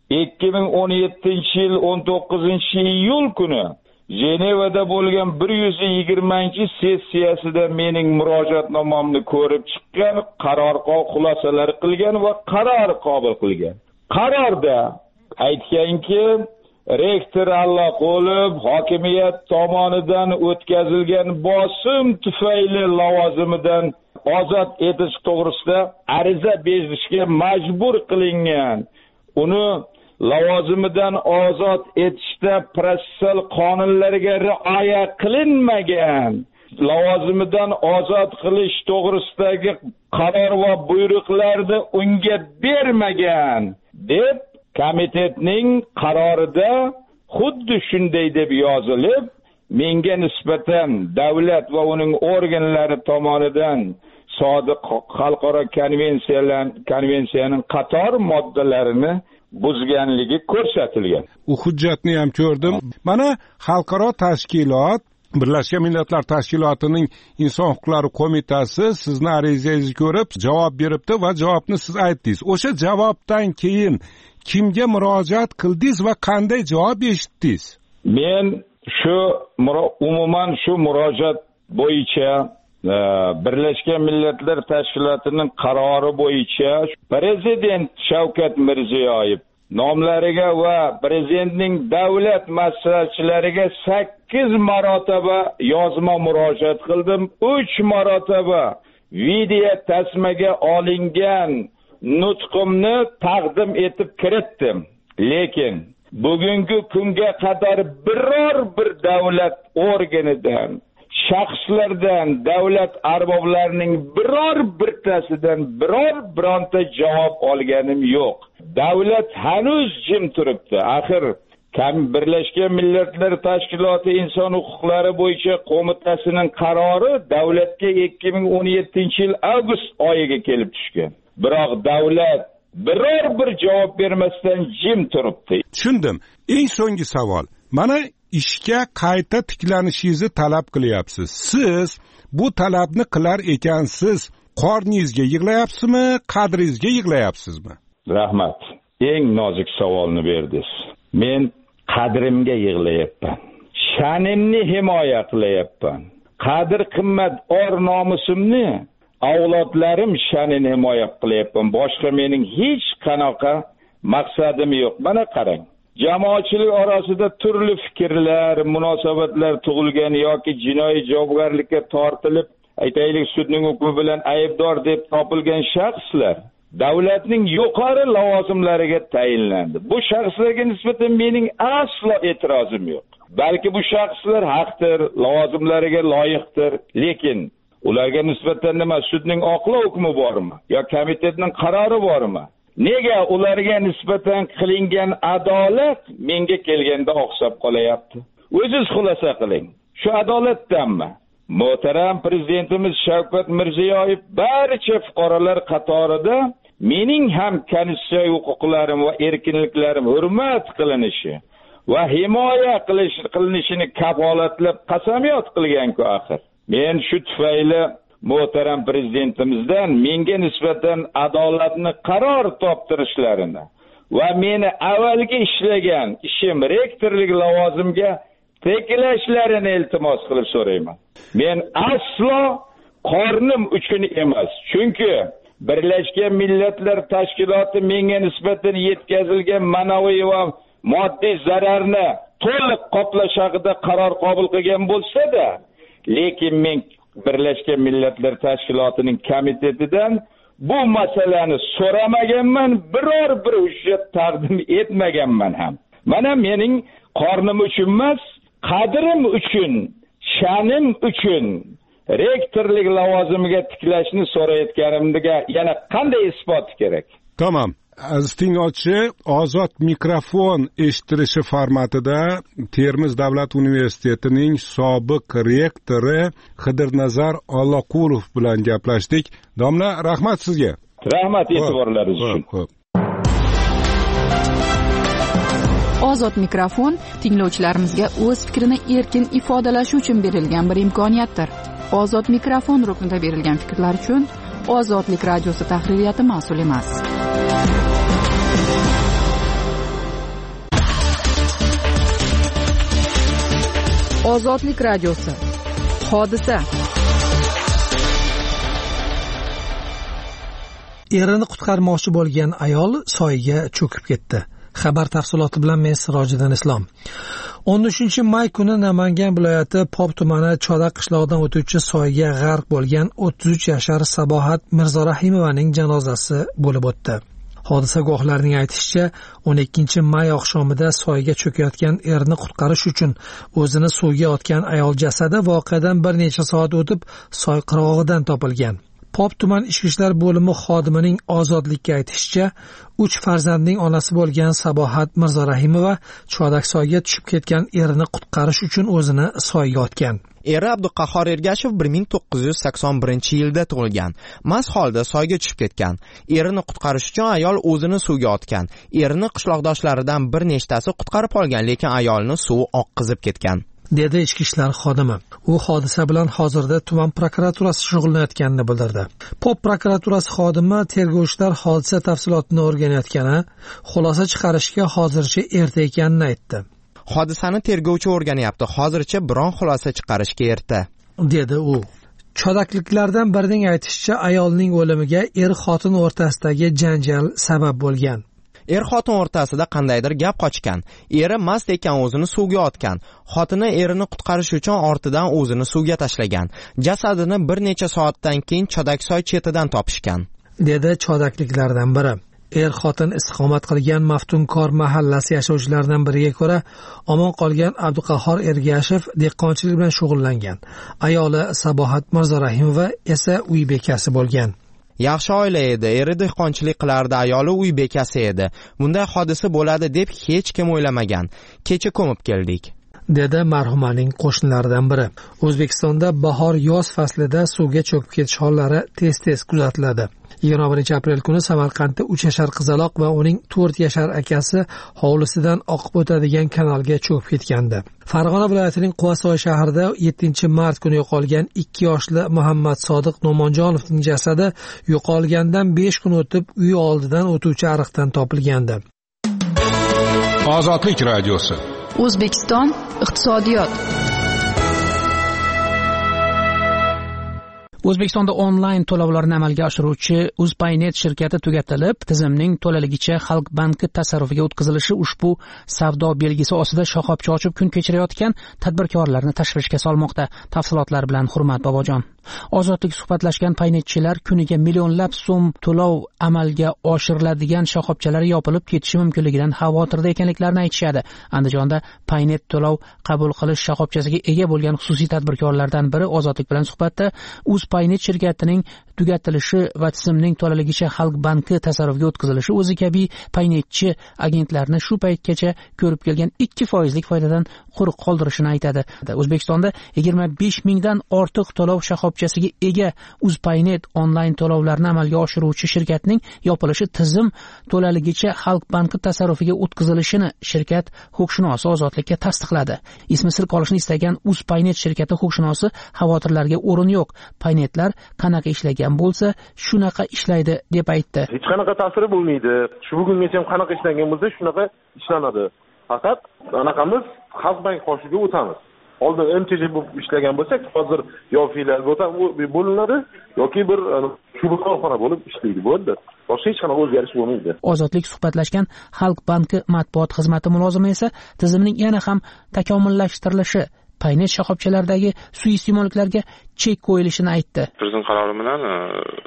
2017-yil 19-iyul kuni Jenevada bo'lgan 120-sessiyasida mening murojaatnomamni ko'rib chiqqan, qaror xulosalar qilgan va qaror qabul qilgan. Qarorda aytganki, rektor Allaqulov hokimiyat tomonidan o'tkazilgan bosim tufayli lavozimidan ozod etish to'g'risida ariza berishga majbur qilingan. Uni lavozimidan ozod etishda protsessual qonunlarga rioya qilinmagan. Lavozimidan ozod qilish to'g'risidagi qaror va buyruqlarni unga bermagan deb komitetning qarorida xuddi shunday deb yozilib, menga nisbatan davlat va uning organlari tomonidan sodiq xalqaro konvensiyaning qator moddalarini buzganligi ko'rsatilgan. U hujjatni ham ko'rdim. Mana xalqaro tashkilot, Birlashgan Millatlar Tashkilotining Inson huquqlari qo'mitasi sizni arizangizni ko'rib javob beribdi va javobni siz aytdingiz. O'sha javobdan keyin kimga murojaat qildingiz va qanday javob eshitdingiz? Men umuman shu murojaat bo'yicha Birlashgan Millatlar Tashkilotining qarori bo'yicha Prezident Shavkat Mirziyoyev nomlariga va prezidentning davlat maslahatchilariga 8 marotaba yozma murojaat qildim. 3 marotaba video tasmaga olingan nutqimni taqdim etib kiritdim. Lekin bugungi kunga qadar biror bir davlat organidan, shaxslardan, davlat arboblarining biror birtasidan bironta javob olganim yo'q. Davlat hanuz jim turibdi. Axir Birlashgan Millatlar Tashkiloti inson huquqlari bo'yicha qo'mitasining qarori davlatga 2017-yil avgust oyiga kelib tushgan. Biroq davlat biror bir javob bermasdan jim turibdi. Tushundim. Eng so'nggi savol. Mana ishga qayta tiklanishingizni talab qilyapsiz. Siz bu talabni qilar ekansiz, qorningizga yig'layapsizmi, qadringizga yig'layapsizmi? Rahmat. Eng nozik savolni berdingiz. Men qadrimga yig'layapman. Sha'nimni himoya qilyapman. Qadr qimmat nomusimni, avlodlarim sha'nini himoya qilyapman. Boshqa mening hech qanaqa maqsadim yo'q. Mana qarang. Jamoatchilik orasida turli fikrlar, munosabatlar tug'ilgan yoki jinoiy javobgarlikka tortilib, aytaylik sudning hukmi bilan aybdor deb topilgan shaxslar davlatning yuqori lavozimlariga tayinlandi. Bu shaxslarga nisbatan mening aslo e'tirozim yo'q. Balki bu shaxslar haqdir, lavozimlariga loyiqdir, lekin ularga nisbatan nima sudning oqlov hukmi bormi yo komitetning qarori bormi? Nega ularga nisbatan qilingan adolat menga kelganda oqsab qolayapti? O'zingiz xulosa qiling. Shu adolatdanmi? Muhtaram prezidentimiz Shavkat Mirziyoyev barcha fuqarolar qatorida mening ham konstitutsiyaviy huquqlarim va erkinliklarim hurmat qilinishi va himoya qilinishini kafolatlab qasamyod qilgan-ku axir. Men shu tufayli muhtaram prezidentimizdan menga nisbatan adolatni qaror toptirishlarini va meni avvalgi ishlagan ishim rektorlik lavozimiga teklashlarini iltimos qilib so'rayman. Men aslo qornim uchun emas, chunki Birlashgan Millatlar Tashkiloti menga nisbatan yetkazilgan ma'naviy va moddiy zararni to'liq qoplash haqida qaror qabul qilgan bo'lsa-da, lekin men Birlashgan Millatlar Tashkilotining komitetidan bu masalani so'ramaganman, biror bir hujjat taqdim etmaganman ham. Mana mening qornim uchun emas, qadrim uchun, sha'nim uchun rektorlik lavozimiga tiklashni so'rayotganimga yana qanday isbot kerak? Tamam. aziz tinglovchi, ozod mikrofon eshitilishi formatida Termiz davlat universitetining sobiq rektori Xidirnazar Allaqulov bilan gaplashdik. Domla, rahmat sizga. Rahmat e'tiborlaringiz uchun. Ozod mikrofon tinglovchilarimizga o'z fikrini erkin ifodalashi uchun berilgan bir imkoniyatdir. Ozod mikrofon ruknida berilgan fikrlar uchun Ozodlik radiosi tahririyati mas'ul emas. Ozodlik radiosi. Hodisa. Erini qutqarmoqchi bo'lgan ayol soyga cho'kib ketdi. Xabar tafsiloti bilan men Sirojiddin Islom. 13-may kuni Namangan viloyati Pop tumani Chodak qishlog'idan o'tuvchi soyga g'arq bo'lgan 33 yashar Sabohat Mirzorahimovaning janozasi bo'lib o'tdi. Hodisa guvohlarining aytishicha, 12-may oqshomida soyga cho'kayotgan erini qutqarish uchun o'zini suvga otgan ayol jasadi voqeadan bir necha soat o'tib soy qirg'og'idan topilgan. Pop tuman ichki ishlar bo'limi xodimining Ozodlikka aytishicha, 3 farzandning onasi bo'lgan Sabohat Mirzorahimova Chodak soyga tushib ketgan erini qutqarish uchun o'zini soyga otgan. Eri Abduqahhor Ergashev 1981-yilda tug'ilgan. Mast holda soyga tushib ketgan. Erini qutqarish uchun ayol o'zini suvga otgan. Erini qishloqdoshlaridan bir nechtasi qutqarib olgan, lekin ayolni suv oqqizib ketgan, dedi ichki ishlar xodimi. U hodisa bilan hozirda tuman prokuraturasi shug'ullanayotganini bildirdi. Pop prokuraturasi xodimi tergovchilar hodisa tafsilotini o'rganayotgani, xulosa chiqarishga hozircha erta ekanini aytdi. Hodisani tergovchi o'rganyapti. Hozircha biron xulosa chiqarishga erta, dedi u. Chodakliklardan birining aytishicha, ayolning o'limiga er-xotin o'rtasidagi janjal sabab bo'lgan. Er-xotin o'rtasida qandaydir gap qochgan. Eri mast ekan o'zini suvga otgan. Xotini erini qutqarish uchun ortidan o'zini suvga tashlagan. Jasadini bir necha soatdan keyin Chodaksoy chetidan topishgan, dedi chodakliklardan biri. Er-xotin istiqomat qilgan Maftunkor mahallasi yashovchilaridan biriga ko'ra, omon qolgan Abduqahhor Ergashev dehqonchilik bilan shug'ullangan. Ayoli Sabohat Mirzorahimova esa uy bekasi bo'lgan. Yaxshi oila edi, eri dehqonchilik qilardi, ayoli uy bekasi edi. Bunday hodisa bo'ladi deb hech kim o'ylamagan. Kecha ko'mib keldik, dedi marhumaning qo'shnilaridan biri. O'zbekistonda bahor-yoz faslida suvga cho'kib ketish hollari tez-tez kuzatiladi. 21-aprel kuni Samarqandda 3 yashar qizaloq va uning 4 yashar akasi hovlisidan oqib o'tadigan kanalga cho'kib ketgandi. Farg'ona viloyatining Quvasoy shahrida 7-mart kuni yo'qolgan 2 yoshli Muhammad Sodiq No'monjonovning jasadi yo'qolgandan 5 kun o'tib uy oldidan o'tuvchi ariqdan topilgandi. Ozodlik radiosi. O'zbekiston iqtisodiyot. O'zbekistonda onlayn to'lovlarni amalga oshiruvchi UzPaynet shirkati tugatilib, tizimning to'laligicha Xalq banki tasarrufiga o'tkazilishi ushbu savdo belgisi ostida shoxobcha ochib kun kechirayotgan tadbirkorlarni tashvishga solmoqda. Tafsilotlar bilan Hurmat Bobojon. Ozodlik suhbatlashgan paynetchilar kuniga millionlab so'm to'lov amalga oshiriladigan shoxobchalar yopilib ketishi mumkinligidan xavotirda ekanliklarini aytishadi. Andijonda paynet to'lov qabul qilish shoxobchasiga ega bo'lgan xususiy tadbirkorlardan biri Ozodlik bilan suhbatda UzPaynet shirkatining tugatilishi va tizimning to'laligicha Xalq banki tasarrufiga o'tkazilishi o'zi kabi paynetchi agentlarni shu paytgacha ko'rib kelgan 2% foydadan quruq qoldirishini aytadi. O'zbekistonda 25 mingdan ortiq to'lov shoxobchasiga ega UzPaynet onlayn to'lovlarni amalga oshiruvchi shirkatning yopilishi tizim to'laligicha Xalq banki tasarrufiga o'tkazilishini shirkat huquqshunosi Ozodlikka tasdiqladi. Ismi sir qolishni istagan UzPaynet shirkati huquqshunosi xavotirlarga o'rin yo'q. Paynetlar qanaqa ishlagan bo'lsa, shunaqa ishlaydi deb aytdi. Hech qanaqa ta'siri bo'lmaydi. Shu bugungacha ham qanaqa ishlangan bo'lsa, shunaqa ishlanadi. Faqat anaqamiz Xalq bank qoshiga o'tamiz. Oldin MTJ bo'lib ishlagan bo'lsak, hozir yo filialga bo'linadi yoki bir shubuq korxona bo'lib ishlaydi, bo'ldi. Boshqa hech qanaqa o'zgarish bo'lmaydi. Ozodlik suhbatlashgan Xalq banki matbuot xizmati mulozimi esa tizimning yana ham takomillashtirilishi, paynet shoxobchalaridagi suiiste'molliklarga chek qo'yilishini aytdi. Prezident qarori bilan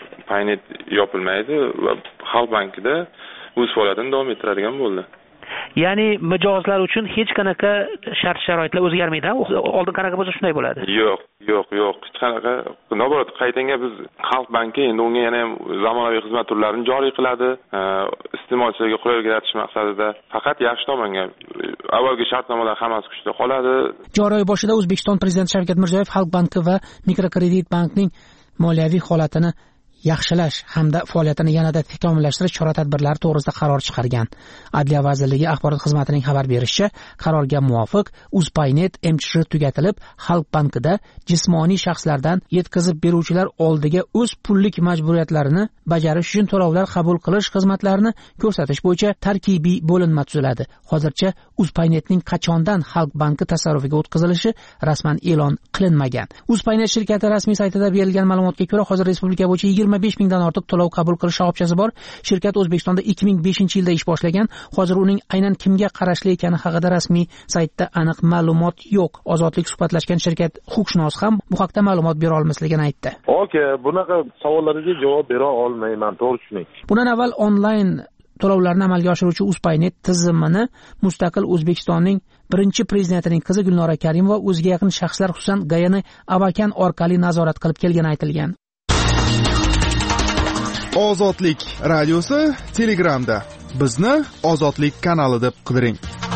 paynet yopilmaydi va Xalq bankida o'z faoliyatini davom ettiradigan bo'ldi. Ya'ni mijozlar uchun hech qanaqa shart-sharoitlar o'zgarmaydi. Oldin qanaqa bo'lsa shunday bo'ladi. Yo'q. Hech qanaqa. Naborat qaytanga biz Xalq banki endi unga yana ham zamonaviy xizmat turlarini joriy qiladi. Iste'molchilarga qulaylik yaratish maqsadida faqat yaxshi tomonga avvalgi shartnomalar hammasi kuchda qoladi. Joriy oy boshida O'zbekiston Prezidenti Shavkat Mirziyoyev Xalq banki va Mikrokredit bankning moliyaviy holatini yaxshilash hamda faoliyatini yanada takomillashtirish chora-tadbirlari to'g'risida qaror chiqargan. Adliya vazirligi axborot xizmatining xabar berishicha, qarorga muvofiq UzPaynet MChR tugatilib, Xalq bankida jismoniy shaxslardan yetkazib beruvchilar oldiga o'z pullik majburiyatlarini bajarish uchun to'lovlar qabul qilish xizmatlarini ko'rsatish bo'yicha tarkibiy bo'linma tuziladi. Hozircha UzPaynetning qachondan Xalq banki tasarrufiga o'tkazilishi rasman e'lon qilinmagan. UzPaynet shirkati rasmiy saytida berilgan ma'lumotga ko'ra, hozir respublika bo'yicha 25 mingdan ortiq to'lov qabul qilish shoxobchasi bor. Shirkat O'zbekistonda 2005-yilda ish boshlagan. Hozir uning aynan kimga qarashli ekani haqida rasmiy saytda aniq ma'lumot yo'q. Ozodlik suhbatlashgan shirkat huquqshunos ham bu haqda ma'lumot bera olmasligini aytdi. Bunaqa savollarga javob bera olmayman, to'g'ri tushuning. Bundan avval onlayn to'lovlarni amalga oshiruvchi UzPaynet tizimini mustaqil O'zbekistonning birinchi prezidentining qizi Gulnora Karimova o'ziga yaqin shaxslar, xususan Gayani Abakan orqali nazorat qilib kelgani aytilgan. Ozodlik radiosi Telegramda. Bizni Ozodlik kanali deb qidiring.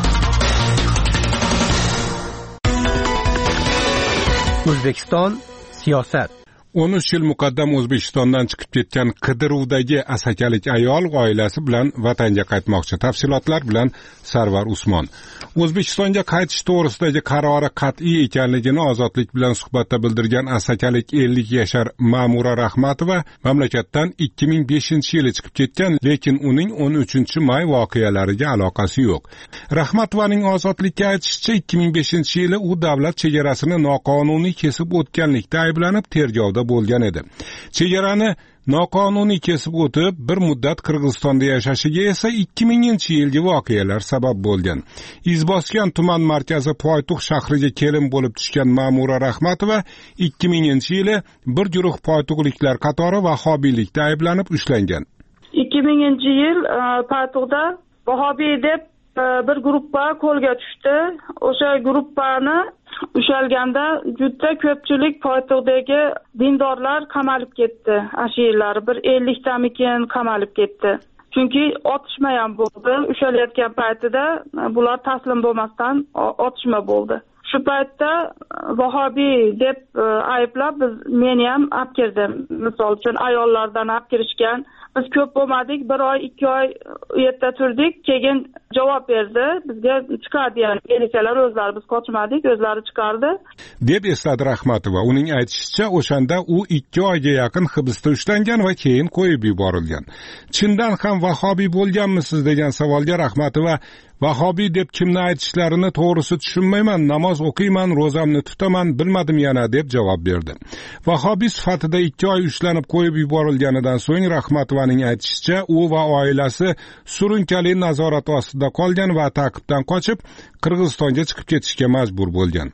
O'zbekiston siyosat. 13 yil muqaddam O'zbekistondan chiqib ketgan qidiruvdagi asakalik ayol oilasi bilan vatanga qaytmoqchi. Tafsilotlar bilan Sarvar Usmon. O'zbekistonga qaytish to'g'risidagi qarori qat'iy ekanligini Ozodlik bilan suhbatda bildirgan asakalik 50 yashar Ma'mura Rahmatova mamlakatdan 2005-yili chiqib ketgan, lekin uning 13-may voqealariga aloqasi yo'q. Rahmatovaning Ozodlikka aytishicha, 2005-yili u davlat chegarasini noqonuniy kesib o'tganlikda ayblanib tergovda bo'lgan edi. Chegarani noqonuniy kesib o'tib, bir muddat Qirg'izistonda yashashiga esa 2000-yilgi voqealar sabab bo'lgan. Izboskan tuman markazi Poytuxt shahriga kelin bo'lib tushgan Ma'mura Rahmatova 2000-yili bir guruh poytuqliklar qatori vahobiylikda ayblanib ushlangan. 2000-yil Poytuqtda vahobiy deb bir guruhga qo'lga tushdi. O'sha guruhni ushalganda juda ko'pchilik Poytuqdagi dindorlar qamalib ketdi. Ashirlar bir 50 tamikin qamalib ketdi. Chunki otishma ham bo'ldi. Ushalayotgan paytida bular taslim bo'lmasdan otishma bo'ldi. Shu paytda vahobiy deb ayblab meni ham olib kirdim. Misol uchun ayollardan olib kirishgan. Biz ko'p bo'lmadik, 1 oy, 2 oy u yerda turdik, keyin javob berdi, bizga chiqardi, ya'ni militsiyalar o'zlari, biz qochmadik, o'zlari chiqardi deb esladi Rahmatova. Uning aytishicha, o'shanda u 2 oyga yaqin hibsda ushlangan va keyin qo'yib yuborilgan. Chindan ham vahobiy bo'lganmisiz degan savolga Rahmatova, vahobiy deb kimni aytishlarini to'g'risi tushunmayman, namoz o'qiyman, ro'zamni tutaman, bilmadim yana deb javob berdi. Vahobiy sifatida 2 oy ushlanib qo'yib yuborilganidan so'ng Rahmatovaning aytishicha, u va oilasi surunkali nazorat ostida qolgan va ta'qibdan qochib Qirg'izistonga chiqib ketishga majbur bo'lgan.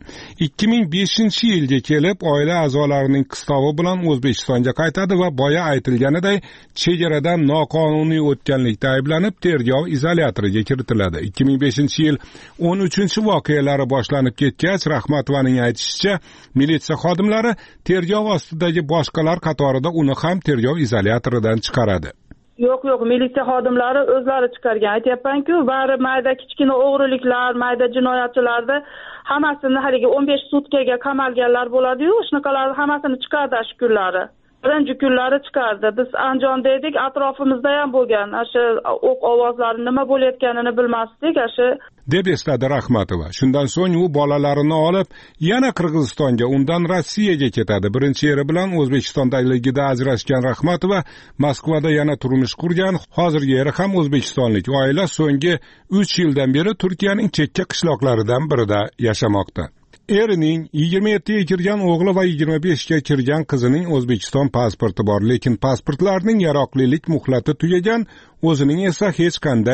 2005-yilga kelib oila a'zolarining qistovi bilan O'zbekistonga qaytadi va boya aytilganiday chegaradan noqonuniy o'tganlikda ayblanib tergov izolyatoriga kiritiladi. 2005-yil 13-voqealari boshlanib ketgach, Rahmatovaning aytishicha, militsiya xodimlari tergov ostidagi boshqalar qatorida uni ham tergov izolyatoridan chiqaradi. Yo'q, militsiya xodimlari o'zlari chiqargan. Aytyapman-ku, bari mayda kichkina o'g'riliklar, mayda jinoyatchilarni hammasini haligi 15 sutkaga qamalganlar bo'ladi-yu, shunaqalarni hammasini chiqardi shu kunlari. Birinchi kunlari chiqardi. Biz Andijonda edik, atrofimizda ham bo'lgan. Shu o'q ovozlari nima bo'layotganini bilmasdik, deb esladi Rahmatova. Shundan so'ng u bolalarini olib yana Qirg'izistonga, undan Rossiyaga ketadi. Birinchi eri bilan O'zbekistondaligida ajrashgan Rahmatova Moskvada yana turmush qurgan. Hozirgi eri ham o'zbekistonlik. Oila so'nggi 3 yildan beri Turkiyaning chekka qishloqlaridan birida yashamoqda. Erining 27 ga kirgan o'g'li va 25 ga kirgan qizining O'zbekiston pasporti bor, lekin pasportlarning yaroqlilik muhlati tugagan, o'zining esa hech qanday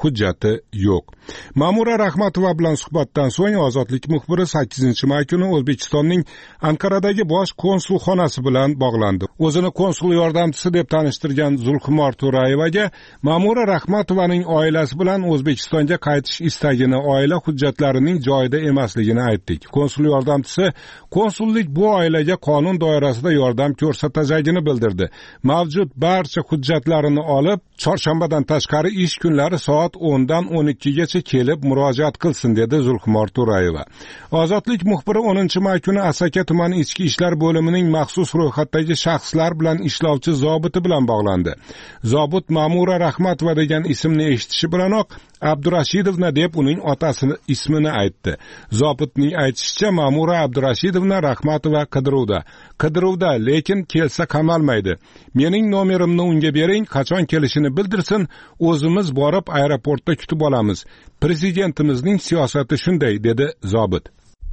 hujjati yo'q. Ma'mura Rahmatova bilan suhbatdan so'ng Ozodlik muxbiri 8-may kuni O'zbekistonning Ankaradagi bosh konsulxonasi bilan bog'landi. O'zini konsul yordamchisi deb tanishtirgan Zulxumor To'rayevaga Ma'mura Rahmatovaning oilasi bilan O'zbekistonga qaytish istagini, oila hujjatlarining joyida emasligini aytdik. Konsul yordamchisi konsullik bu oilaga qonun doirasida yordam ko'rsatajagini bildirdi. Mavjud barcha hujjatlarini olib, chorshanbadan tashqari ish kunlari soat 10 dan 12 gacha kelib murojaat qilsin, dedi Zulxumor To'rayeva. Ozodlik muxbiri 10-may kuni Asaka tumani ichki ishlar bo'limining maxsus ro'yxatdagi shaxslar bilan ishlovchi zobiti bilan bog'landi. Zobit Ma'mura Rahmatova degan ismni eshitishi bilanoq Abdurashidovna deb uning otasining ismini aytdi. Zobitning aytishicha, Ma'mura Abdurashidovna Rahmatova qidiruvda, lekin kelsa qamalmaydi. Mening nomerimni unga bering, qachon kelishini bildirsin, o'zimiz borib aeroportda kutib olamiz. Prezidentimizning siyosati shunday, dedi zobit.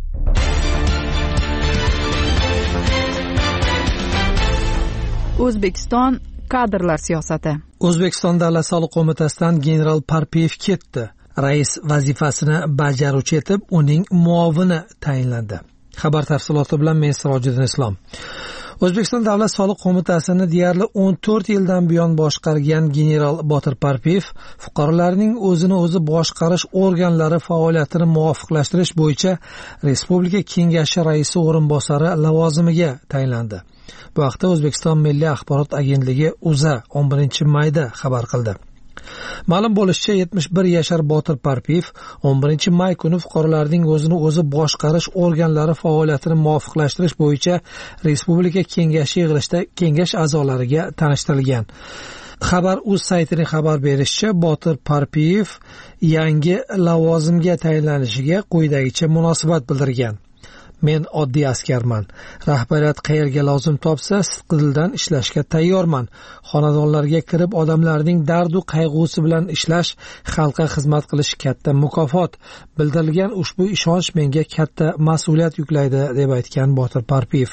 O'zbekiston kadrlar siyosati. O'zbekiston Davlat soliq qo'mitasidan general Parpiyev ketdi. Rais vazifasini bajaruvchi etib uning muovini tayinlandi. Xabar tafsiloti bilan men Sirojiddin Islom. O'zbekiston Davlat soliq qo'mitasini deyarli 14 yildan buyon boshqargan general Botir Parpiyev fuqarolarning o'zini o'zi boshqarish organlari faoliyatini muvofiqlashtirish bo'yicha Respublika Kengashi raisi o'rinbosari lavozimiga tayinlandi. Bu haqda O'zbekiston Milliy axborot agentligi O'zA 11-mayda xabar qildi. Ma'lum bo'lishicha, 71 yashar Botir Parpiyev 11-may kuni fuqarolarning o'zini o'zi boshqarish organlari faoliyatini muvofiqlashtirish bo'yicha Respublika Kengashi yig'ilishida kengash a'zolariga tanishtirilgan. Xabar.uz saytining xabar berishicha, Botir Parpiyev yangi lavozimga tayinlanishiga quyidagicha munosabat bildirgan. Men oddiy askarman. Rahbariyat qayerga lozim topsa, sidqidildan ishlashga tayyorman. Xonadonlarga kirib, odamlarning dardu qayg'usi bilan ishlash, xalqqa xizmat qilish katta mukofot. Bildirilgan ushbu ishonch menga katta mas'uliyat yuklaydi, deb aytgan Botir Parpiyev.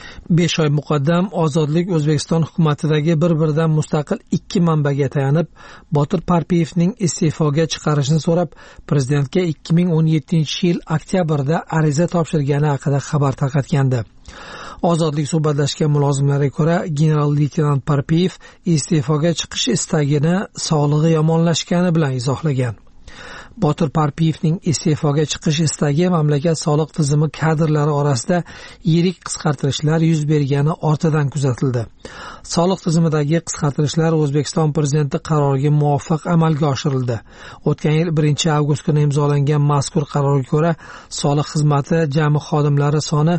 5 oy muqaddam Ozodlik O'zbekiston hukumatidagi bir-biridan mustaqil 2 manbaga tayanib, Botir Parpiyevning iste'foga chiqarishini so'rab, prezidentga 2017-yil oktyabrda ariza topshirgani haqida xabar tarqatgandi. Ozodlik suhbatlashgan mulozimlarga ko'ra, general-leytenant Parpiyev iste'foga chiqish istagini sog'lig'i yomonlashgani bilan izohlagan. Botir Parpiyevning iste'foga chiqish istagi mamlakat soliq tizimi kadrlari orasida yirik qisqartirishlar yuz bergani ortidan kuzatildi. Soliq tizimidagi qisqartirishlar O'zbekiston prezidenti qaroriga muvofiq amalga oshirildi. O'tgan yil 1-avgust kuni imzolangan mazkur qarorga ko'ra, soliq xizmati jami xodimlari soni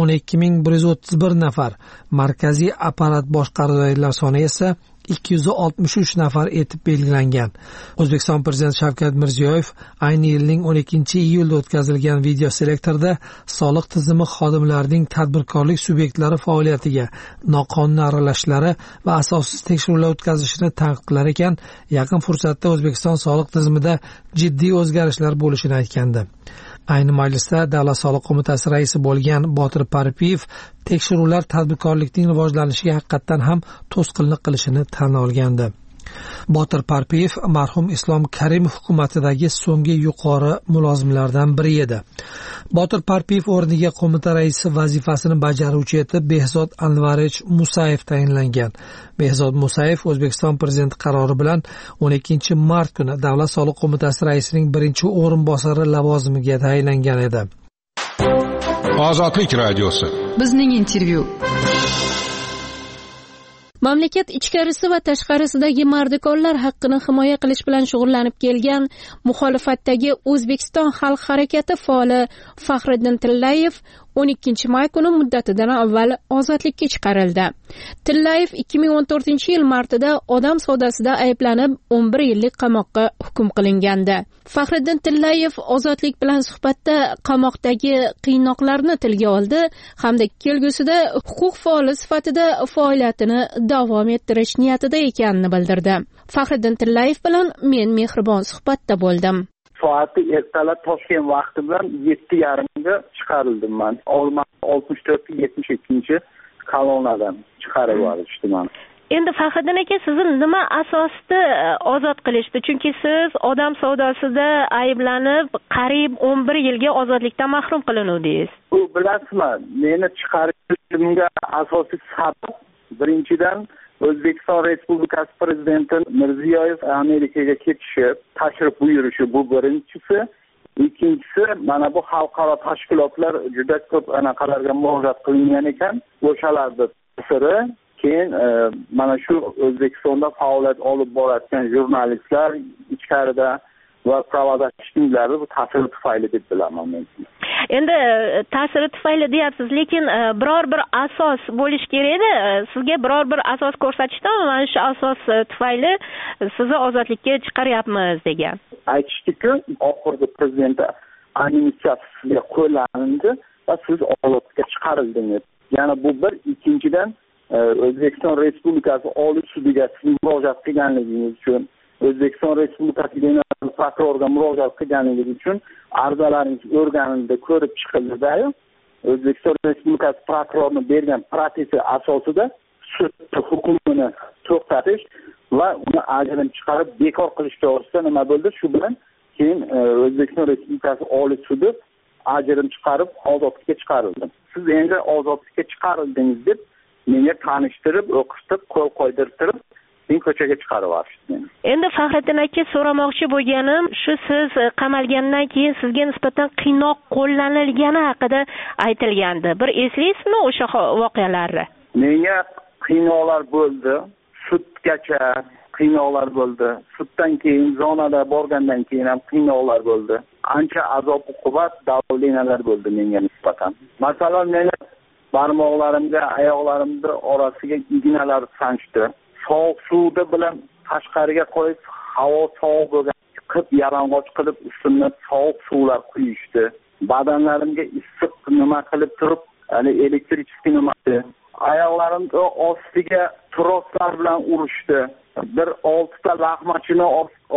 12131 nafar, markaziy apparat boshqaruvchilar soni esa 263 nafar etib belgilangan. O'zbekiston prezidenti Shavkat Mirziyoyev ayni yilning 12-iyulda o'tkazilgan video selektorda soliq tizimi xodimlarining tadbirkorlik subyektlari faoliyatiga noqonuniy aralashishlari va asossiz tekshiruvlar o'tkazishini tanqidlar ekan, yaqin fursatda O'zbekiston soliq tizimida jiddiy o'zgarishlar bo'lishini aytgandi. Ayni majlisda Davlat soliq qo'mitasi raisi bo'lgan Botir Parpiyev tekshiruvlar tadbirkorlikning rivojlanishiga haqiqatan ham to'sqinlik qilishini tan olgandi. Botir Parpiyev marhum Islom Karimov hukumatidagi so'nggi yuqori mulozimlardan biri edi. Botir Parpiyev o'rniga qo'mita raisi vazifasini bajaruvchi etib Behzod Anvarich Musayev tayinlangan. Behzod Musayev O'zbekiston prezidenti qarori bilan 12-mart kuni Davlat soliq qo'mitasi raisining birinchi o'rinbosari lavozimiga tayinlangan edi. Ozodlik radiosi. Bizning intervyu. Mamlakat ichkarisi va tashqarisidagi mardikorlar haqqini himoya qilish bilan shug'ullanib kelgan muxolifatdagi O'zbekiston xalq harakati faoli Faxriddin Tillayev 12-may kuni muddatidan avval ozodlikka chiqarildi. Tillayev 2014-yil martida odam savdosida ayblanib 11 yillik qamoqqa hukm qilingandi. Faxriddin Tillayev ozodlik bilan suhbatda qamoqdagi qiynoqlarni tilga oldi hamda kelgusida huquq faoli sifatida faoliyatini davom ettirish niyatida ekanini bildirdi. Faxriddin Tillayev bilan men mehribon suhbatda bo'ldim. Soati ertalab Toshkent vaqti bilan 7:30ga chiqarildim men. 64-72 kolonnadan chiqarib olishdi meni. Endi Faxriddin aka, sizni nima asosda ozod qilishdi? Chunki siz odam savdosida ayblanib qariyb 11 yilga ozodlikdan mahrum qilinuvdingiz. Bu bilasizmi, meni chiqarishimga asosiy sabab birinchidan O'zbekiston Respublikasi Prezidenti Mirziyoyev Amerikaga ketishi, tashrif buyurishi bu birinchisi. Ikkinchisi, mana bu xalqaro tashkilotlar juda ko'p anaqalarga murojaat qilingan ekan, o'shalarda siri. Keyin mana shu O'zbekistonda faoliyat olib borayotgan jurnalistlar ichkarida va pravozachniklari bu ta'siri tufayli deb bilaman men. Endi ta'siri tufayli deyapsiz, lekin biror bir asos bo'lish kerak-da. Sizga biror bir asos ko'rsatishdan mana shu asos tufayli sizni ozodlikka chiqaryapmiz degan. Aytishdiki, oxirgi prezident administratsiyasiga qo'llandi va siz ozodlikka chiqarildingiz. Ya'ni bu bir, ikkinchidan O'zbekiston Respublikasi Oliy sudiga murojaat qilganligingiz uchun, O'zbekiston Respublikasi general prokuroriga murojaat qilganingiz uchun arizalaringiz o'rganildi, ko'rib chiqildi-da. O'zbekiston Respublikasi prokurorining bergan protsessi asosida sud hukmini to'xtatish va uni ajrim chiqarib bekor qilish to'g'risida nima bo'ldi? Shu bilan keyin O'zbekiston Respublikasi Oliy sudi ajrim chiqarib ozodlikka chiqarildi. Siz endi ozodlikka chiqarildingiz deb menga tanishtirib, o'qitib, qo'l qo'ydirtirib, men ko'chaga chiqarib yuborishdi. Endi Faxriddin aka, so'ramoqchi bo'lganim shu, siz qamalgandan keyin sizga nisbatan qiynoq qo'llanilgani haqida aytilgandi. Bir eslaysizmi o'sha voqealarni? Menga qiynoqlar bo'ldi, sudgacha qiynoqlar bo'ldi. Suddan keyin zonada borgandan keyin ham qiynoqlar bo'ldi. Ancha azob-uqubat, davlinalar bo'ldi menga nisbatan. Masalan, meni barmoqlarimga, oyoqlarimda orasiga ignalar sanchdi. Sovuq suvda bilan tashqariga qo'yib, havo sovuq bo'lgan, qilib yalang'och qilib ustimdan sovuq suvlar quyishdi. Badanlarimga issiq nima qilib turib, ya'ni elektrichniy nima. Oyoqlarimga ostiga troslar bilan urishdi. Bir 6 ta lahmachini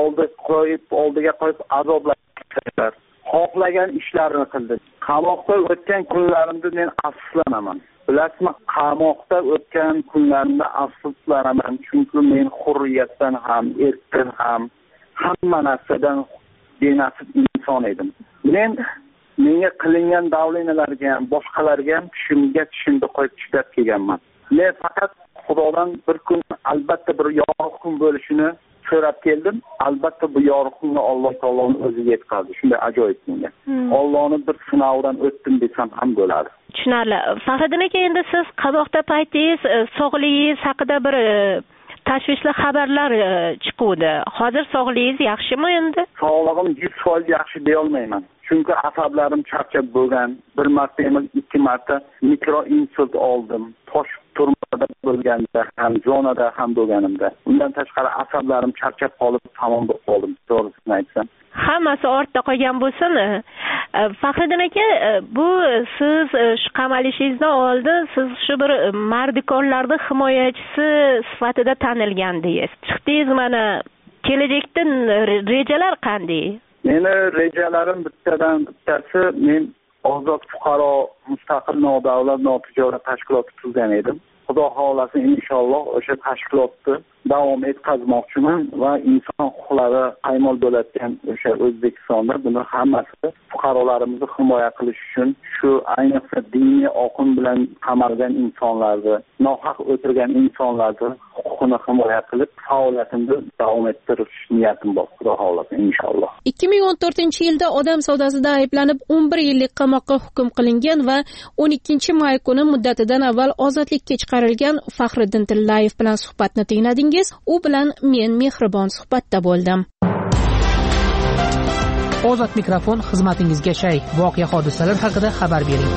oldiga qo'yib azoblar. Xohlagan ishlarini qildi. Qamoqda o'tgan kunlarimda men afsuslanaman. Bilasizmi, qamoqda o'tgan kunlarimda afsuslanaman, chunki men hurriyatdan ham, erkin ham, hamma narsadan benasib inson edim. Menga qilingan davlinalarga ham, boshqalarga ham tushimda qo'yib chidab kelganman. Men faqat Xudodan bir kun, albatta bir yorug' kun bo'lishini so'rab keldim. Albatta bu yorug' kunni Alloh taoloning o'zi yetkazdi. Shunday ajoyib menga. Allohning bir sinovdan o'tdim desam ham bo'ladi. Tushunarli. Faxriddin aka, endi siz qamoqda paytingiz sog'lig'ingiz haqida bir tashvishli xabarlar chiquvdi. Hozir sog'lig'ingiz yaxshimi endi? Sog'lig'im 100% yaxshi deya olmayman. Chunki asablarim charchab bo'lgan. Bir marta emas, 2 marta mikroinsult oldim. Tosh turmada bo'lganda ham, zonada ham bo'lganimda. Undan tashqari asablarim charchab qolib, tamom bo'lib qoldim, to'g'risini aytsam. Hammasi ortda qolgan bo'lsin. Faxriddin aka, bu siz shu qamalishingizdan oldin siz shu bir mardikorlarning himoyachisi sifatida tanilgandingiz. Chiqdingiz, mana kelajakda rejalar qanday? Meni rejalarim bittadan bittasi, men ozod fuqaro mustaqil nodavlat notijorat tashkiloti tuzgan edim. Xudo xolasa inshaalloh o'sha tashkilotni davom etkazmoqchiman va inson huquqlari qaymoq bo'layotgan o'sha O'zbekistonda buni hammasi fuqarolarimizni himoya qilish uchun, shu ayniqsa diniy oqim bilan qamalgan insonlarni, nohaq o'tirgan insonlarni huquqini himoya qilib faoliyatimni davom ettirish niyatim bor, Xudo xolasa inshaalloh. 2014-yilda odam savdosida ayblanib 11 yillik qamoqqa hukm qilingan va 12-may kuni muddatidan avval ozodlikka chiqarilgan Faxriddin Tillayev bilan suhbatni tingladingiz. U bilan men mehribon suhbatda bo'ldim. Ozod mikrofon xizmatingizga shay. Voqea hodisalar haqida xabar bering.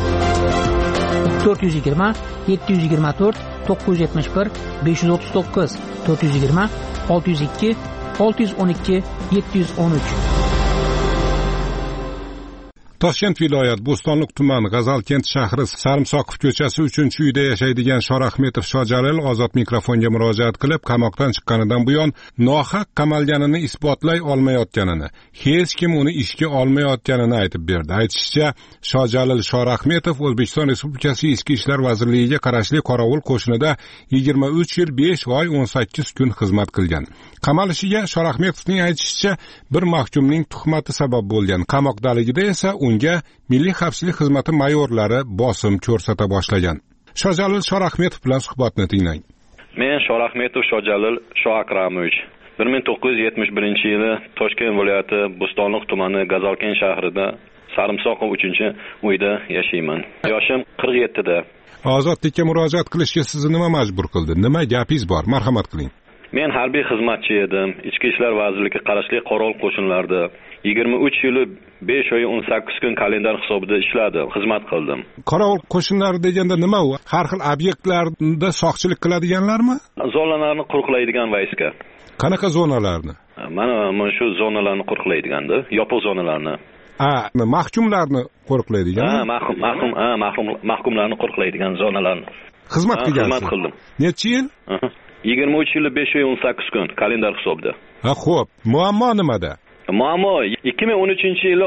420 724 971 539 420 602 612 713. Toshkent viloyat Bo'stonliq tumani G'azalkent shahri Sarimsoqov ko'chasi 3-uyda yashaydigan Shorahmetov Shojalil ozod mikrofonga murojaat qilib, qamoqdan chiqqanidan buyon nohaq qamalganini isbotlay olmayotganini, hech kim uni ishga olmayotganini aytib berdi. Aytishicha, Shojalil Shorahmetov O'zbekiston Respublikasi Ichki ishlar vazirligiga qarashli Qorovul qo'shinida 23 yil 5 oy 18 kun xizmat qilgan. Qamalishiga Shorahmetovning aytishicha, bir mahkumning tuhmati sabab bo'lgan. Qamoqdaligida esa unga Milliy xavfsizlik xizmati mayorlari bosim ko'rsata boshlagan. Shojalil Shorahmetov bilan suhbatni tinglang. Men Shorahmetov Shojalil Shoakramovich 1971-yili Toshkent viloyati Bo'stonliq tumani G'azalkent shahrida Sarimsoqov 3-uyda yashayman. Yoshim 47 da. Ozodlikka murojaat qilishga sizni nima majbur qildi? Nima gapingiz bor? Marhamat qiling. Men harbiy xizmatchi edim. Ichki ishlar vazirligiga qarashli Qorovul qo'shinlarida 23 yil 5 oy 18 kun kalendar hisobida ishladim, xizmat qildim. Qorovul qo'shinlari deganda nima u? Har xil obyektlarda soqchilik qiladiganlarmi? Zonalarni qo'riqlaydigan vayska. Qanaqa zonalarni? Mana shu zonalarni qo'riqlaydiganda, yopiq zonalarni. Mahkumlarni qo'riqlaydigan. Mahkumlarni qo'riqlaydigan zonalarni. Xizmat qilgansiz? Xizmat qildim. Necha yil? 23 yil 5 oy 18 kun kalendar hisobida. Xo'p, muammo nimada? Muammo 2013-yili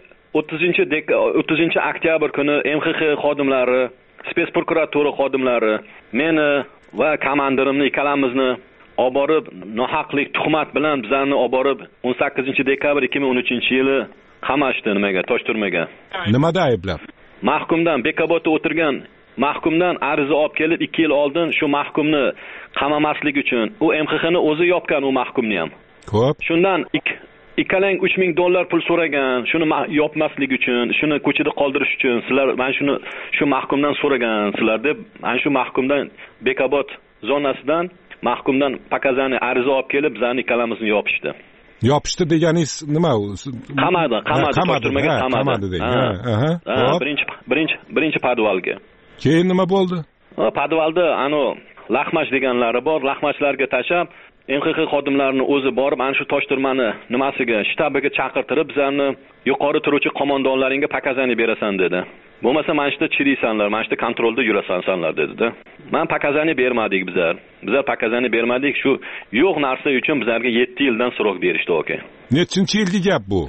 30 oktyabr kuni MXX xodimlari, spets prokuratura xodimlari meni va komandirimni ikkalamizni olib borib, nohaqlik tuhmat bilan bizlarni olib borib 18 dekabr 2013-yili qamashdi nimaga, Toshturmaga. Nimada ayblab? Mahkumdan Bekobodda o'tirgan mahkumdan ariza olib kelib 2 yil oldin shu mahkumni qamamaslik uchun u MXXni o'zi yopgan u mahkumni ham. Xo'p. Shundan ikkalang $3000 pul so'ragan, shuni yopmaslik uchun, shuni ko'chada qoldirish uchun sizlar men shu mahkumdan so'ragansizlar deb, men shu mahkumdan Bekobod zonasidan mahkumdan pakazani ariza olib kelib bizlarni ikkalamizni yopishdi. Yopishdi deganingiz nima u? Qamadi, Toshturmaga qamadi degan. Birinchi podvalga. Keyin nima bo'ldi? Podvalda laxmash deganlari bor, laxmashlarga tashab MXX xodimlarini o'zi borib ana shu Toshturmani nimasiga, shtabiga chaqirtirib bizlarni yuqori turuvchi qo'mondonlaringga pakazani berasan dedi. Bo'lmasa mana shunda chiriysanlar, mana shunda kontrolda yurasanlar dedi-da. Men pakazani bermadik bizlar. Bizlar pakazani bermadik, shu yo'q narsa uchun bizlarga 7 yildan so'roq berishdi aka. Nechinchi yilgi gap bu?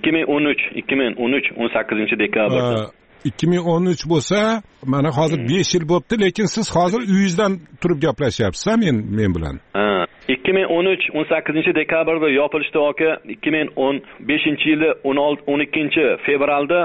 2013 18 dekabrda. 2013 bo'lsa, mana hozir 5 yil bo'libdi, lekin siz hozir uyingizdan turib gaplashyapsiz-a men bilan? 2013 18 dekabrda yopilishdi aka. 2015-yili 12 fevralda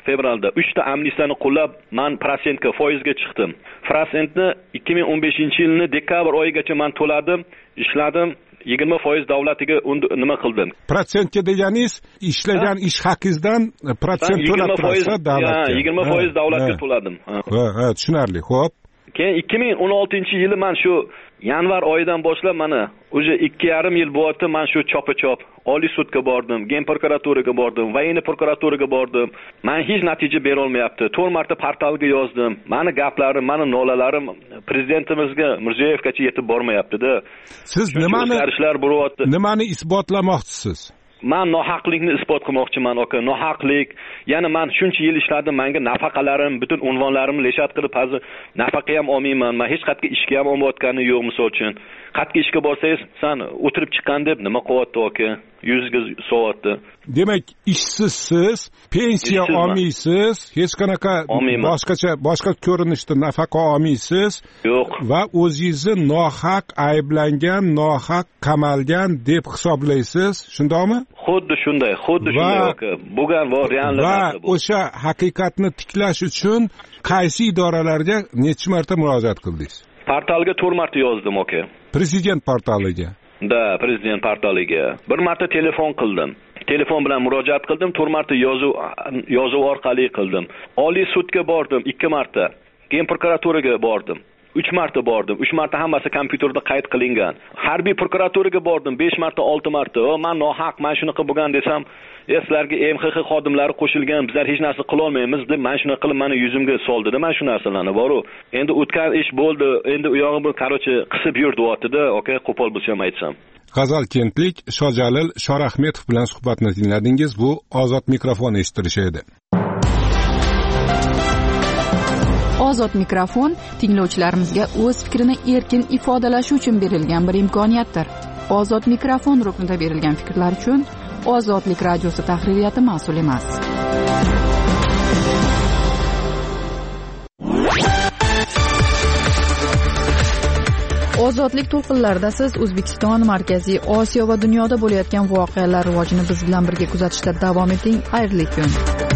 3 ta amnistiyani qo'llab men prosentga, foizga chiqdim. Prosentni 2015-yilni dekabr oyigacha men to'ladim, ishladim. 20% davlatiga nima qildim? Protsentga deganingiz ishlagan ish haqingizdan protsent to'lab turasiz davlatga. 20% davlatga to'ladim. Ha, tushunarli. Xo'p. Keyin 2016-yili men shu yanvar oyidan boshlab mana o'zi 2,5 yil bo'lyapti men shu chopa-chop Oliy sudga bordim, Gen prokuraturaga bordim, Voyinniy prokuraturaga bordim. Men hech natija bera olmayapti. 4 marta portalga yozdim. Meni gaplarim, meni nolalarim prezidentimizga Mirziyoyevgacha yetib bormayapti-da. Siz nimani isbotlamoqchisiz? Men nohaqlikni isbot qilmoqchiman aka, nohaqlik. Ya'ni men shuncha yil ishladim, menga nafaqalarim, butun unvonlarimni leshat qilib, hozir nafaqa ham olmayman. Men hech qayerga ishga ham olmayotgani yo'q misol uchun. Qayerga ishga borsangiz, sen o'tirib chiqqan deb nima qilyapti aka? Yuzga so'yapti. Demak, ishsizsiz, pensiya olmaysiz, hech qanaqa boshqa ko'rinishda nafaqa olmaysiz. Yo'q. Va o'zingizni nohaq ayblangan, nohaq qamalgan deb hisoblaysiz, shundaymi? Xuddi shunday aka. Bo'lgan va real narsa bu. Va o'sha haqiqatni tiklash uchun qaysi idoralarga necha marta murojaat qildingiz? Portalga 4 marta yozdim aka. Prezident portaliga. Prezident portaliga. 1 marta telefon qildim. Telefon bilan murojaat qildim, 4 marta yozuv orqali qildim. Oliy sudga bordim 2 marta. Gen prokuraturaga bordim. 3 marta bordim. 3 marta hammasi kompyuterda qayd qilingan. Harbiy prokuraturaga bordim 5 marta, 6 marta. Men nohaq, men shunaqa bo'lgan desam, sizlarga MXX xodimlari qo'shilgan, bizlar hech narsa qila olmaymiz deb men shuna qilib meni yuzimga soldi-da, men shu narsalarni boru. Endi o'tgan ish bo'ldi. Endi u yog'i bu qisib yurdi-da, aka, qo'pol bo'lsa ham aytsam. G'azalkentlik Shojalil Shorahmetov bilan suhbatni tingladingiz. Bu ozod mikrofon eshitilishi edi. Ozod mikrofon tinglovchilarimizga o'z fikrini erkin ifodalashi uchun berilgan bir imkoniyatdir. Ozod mikrofon ruknida berilgan fikrlar uchun Ozodlik radiosi tahririyati mas'ul emas. Ozodlik to'lqinlarida siz O'zbekiston, Markaziy Osiyo va dunyoda bo'layotgan voqealar rivojini biz bilan birga kuzatishda davom eting. Xayrli kun.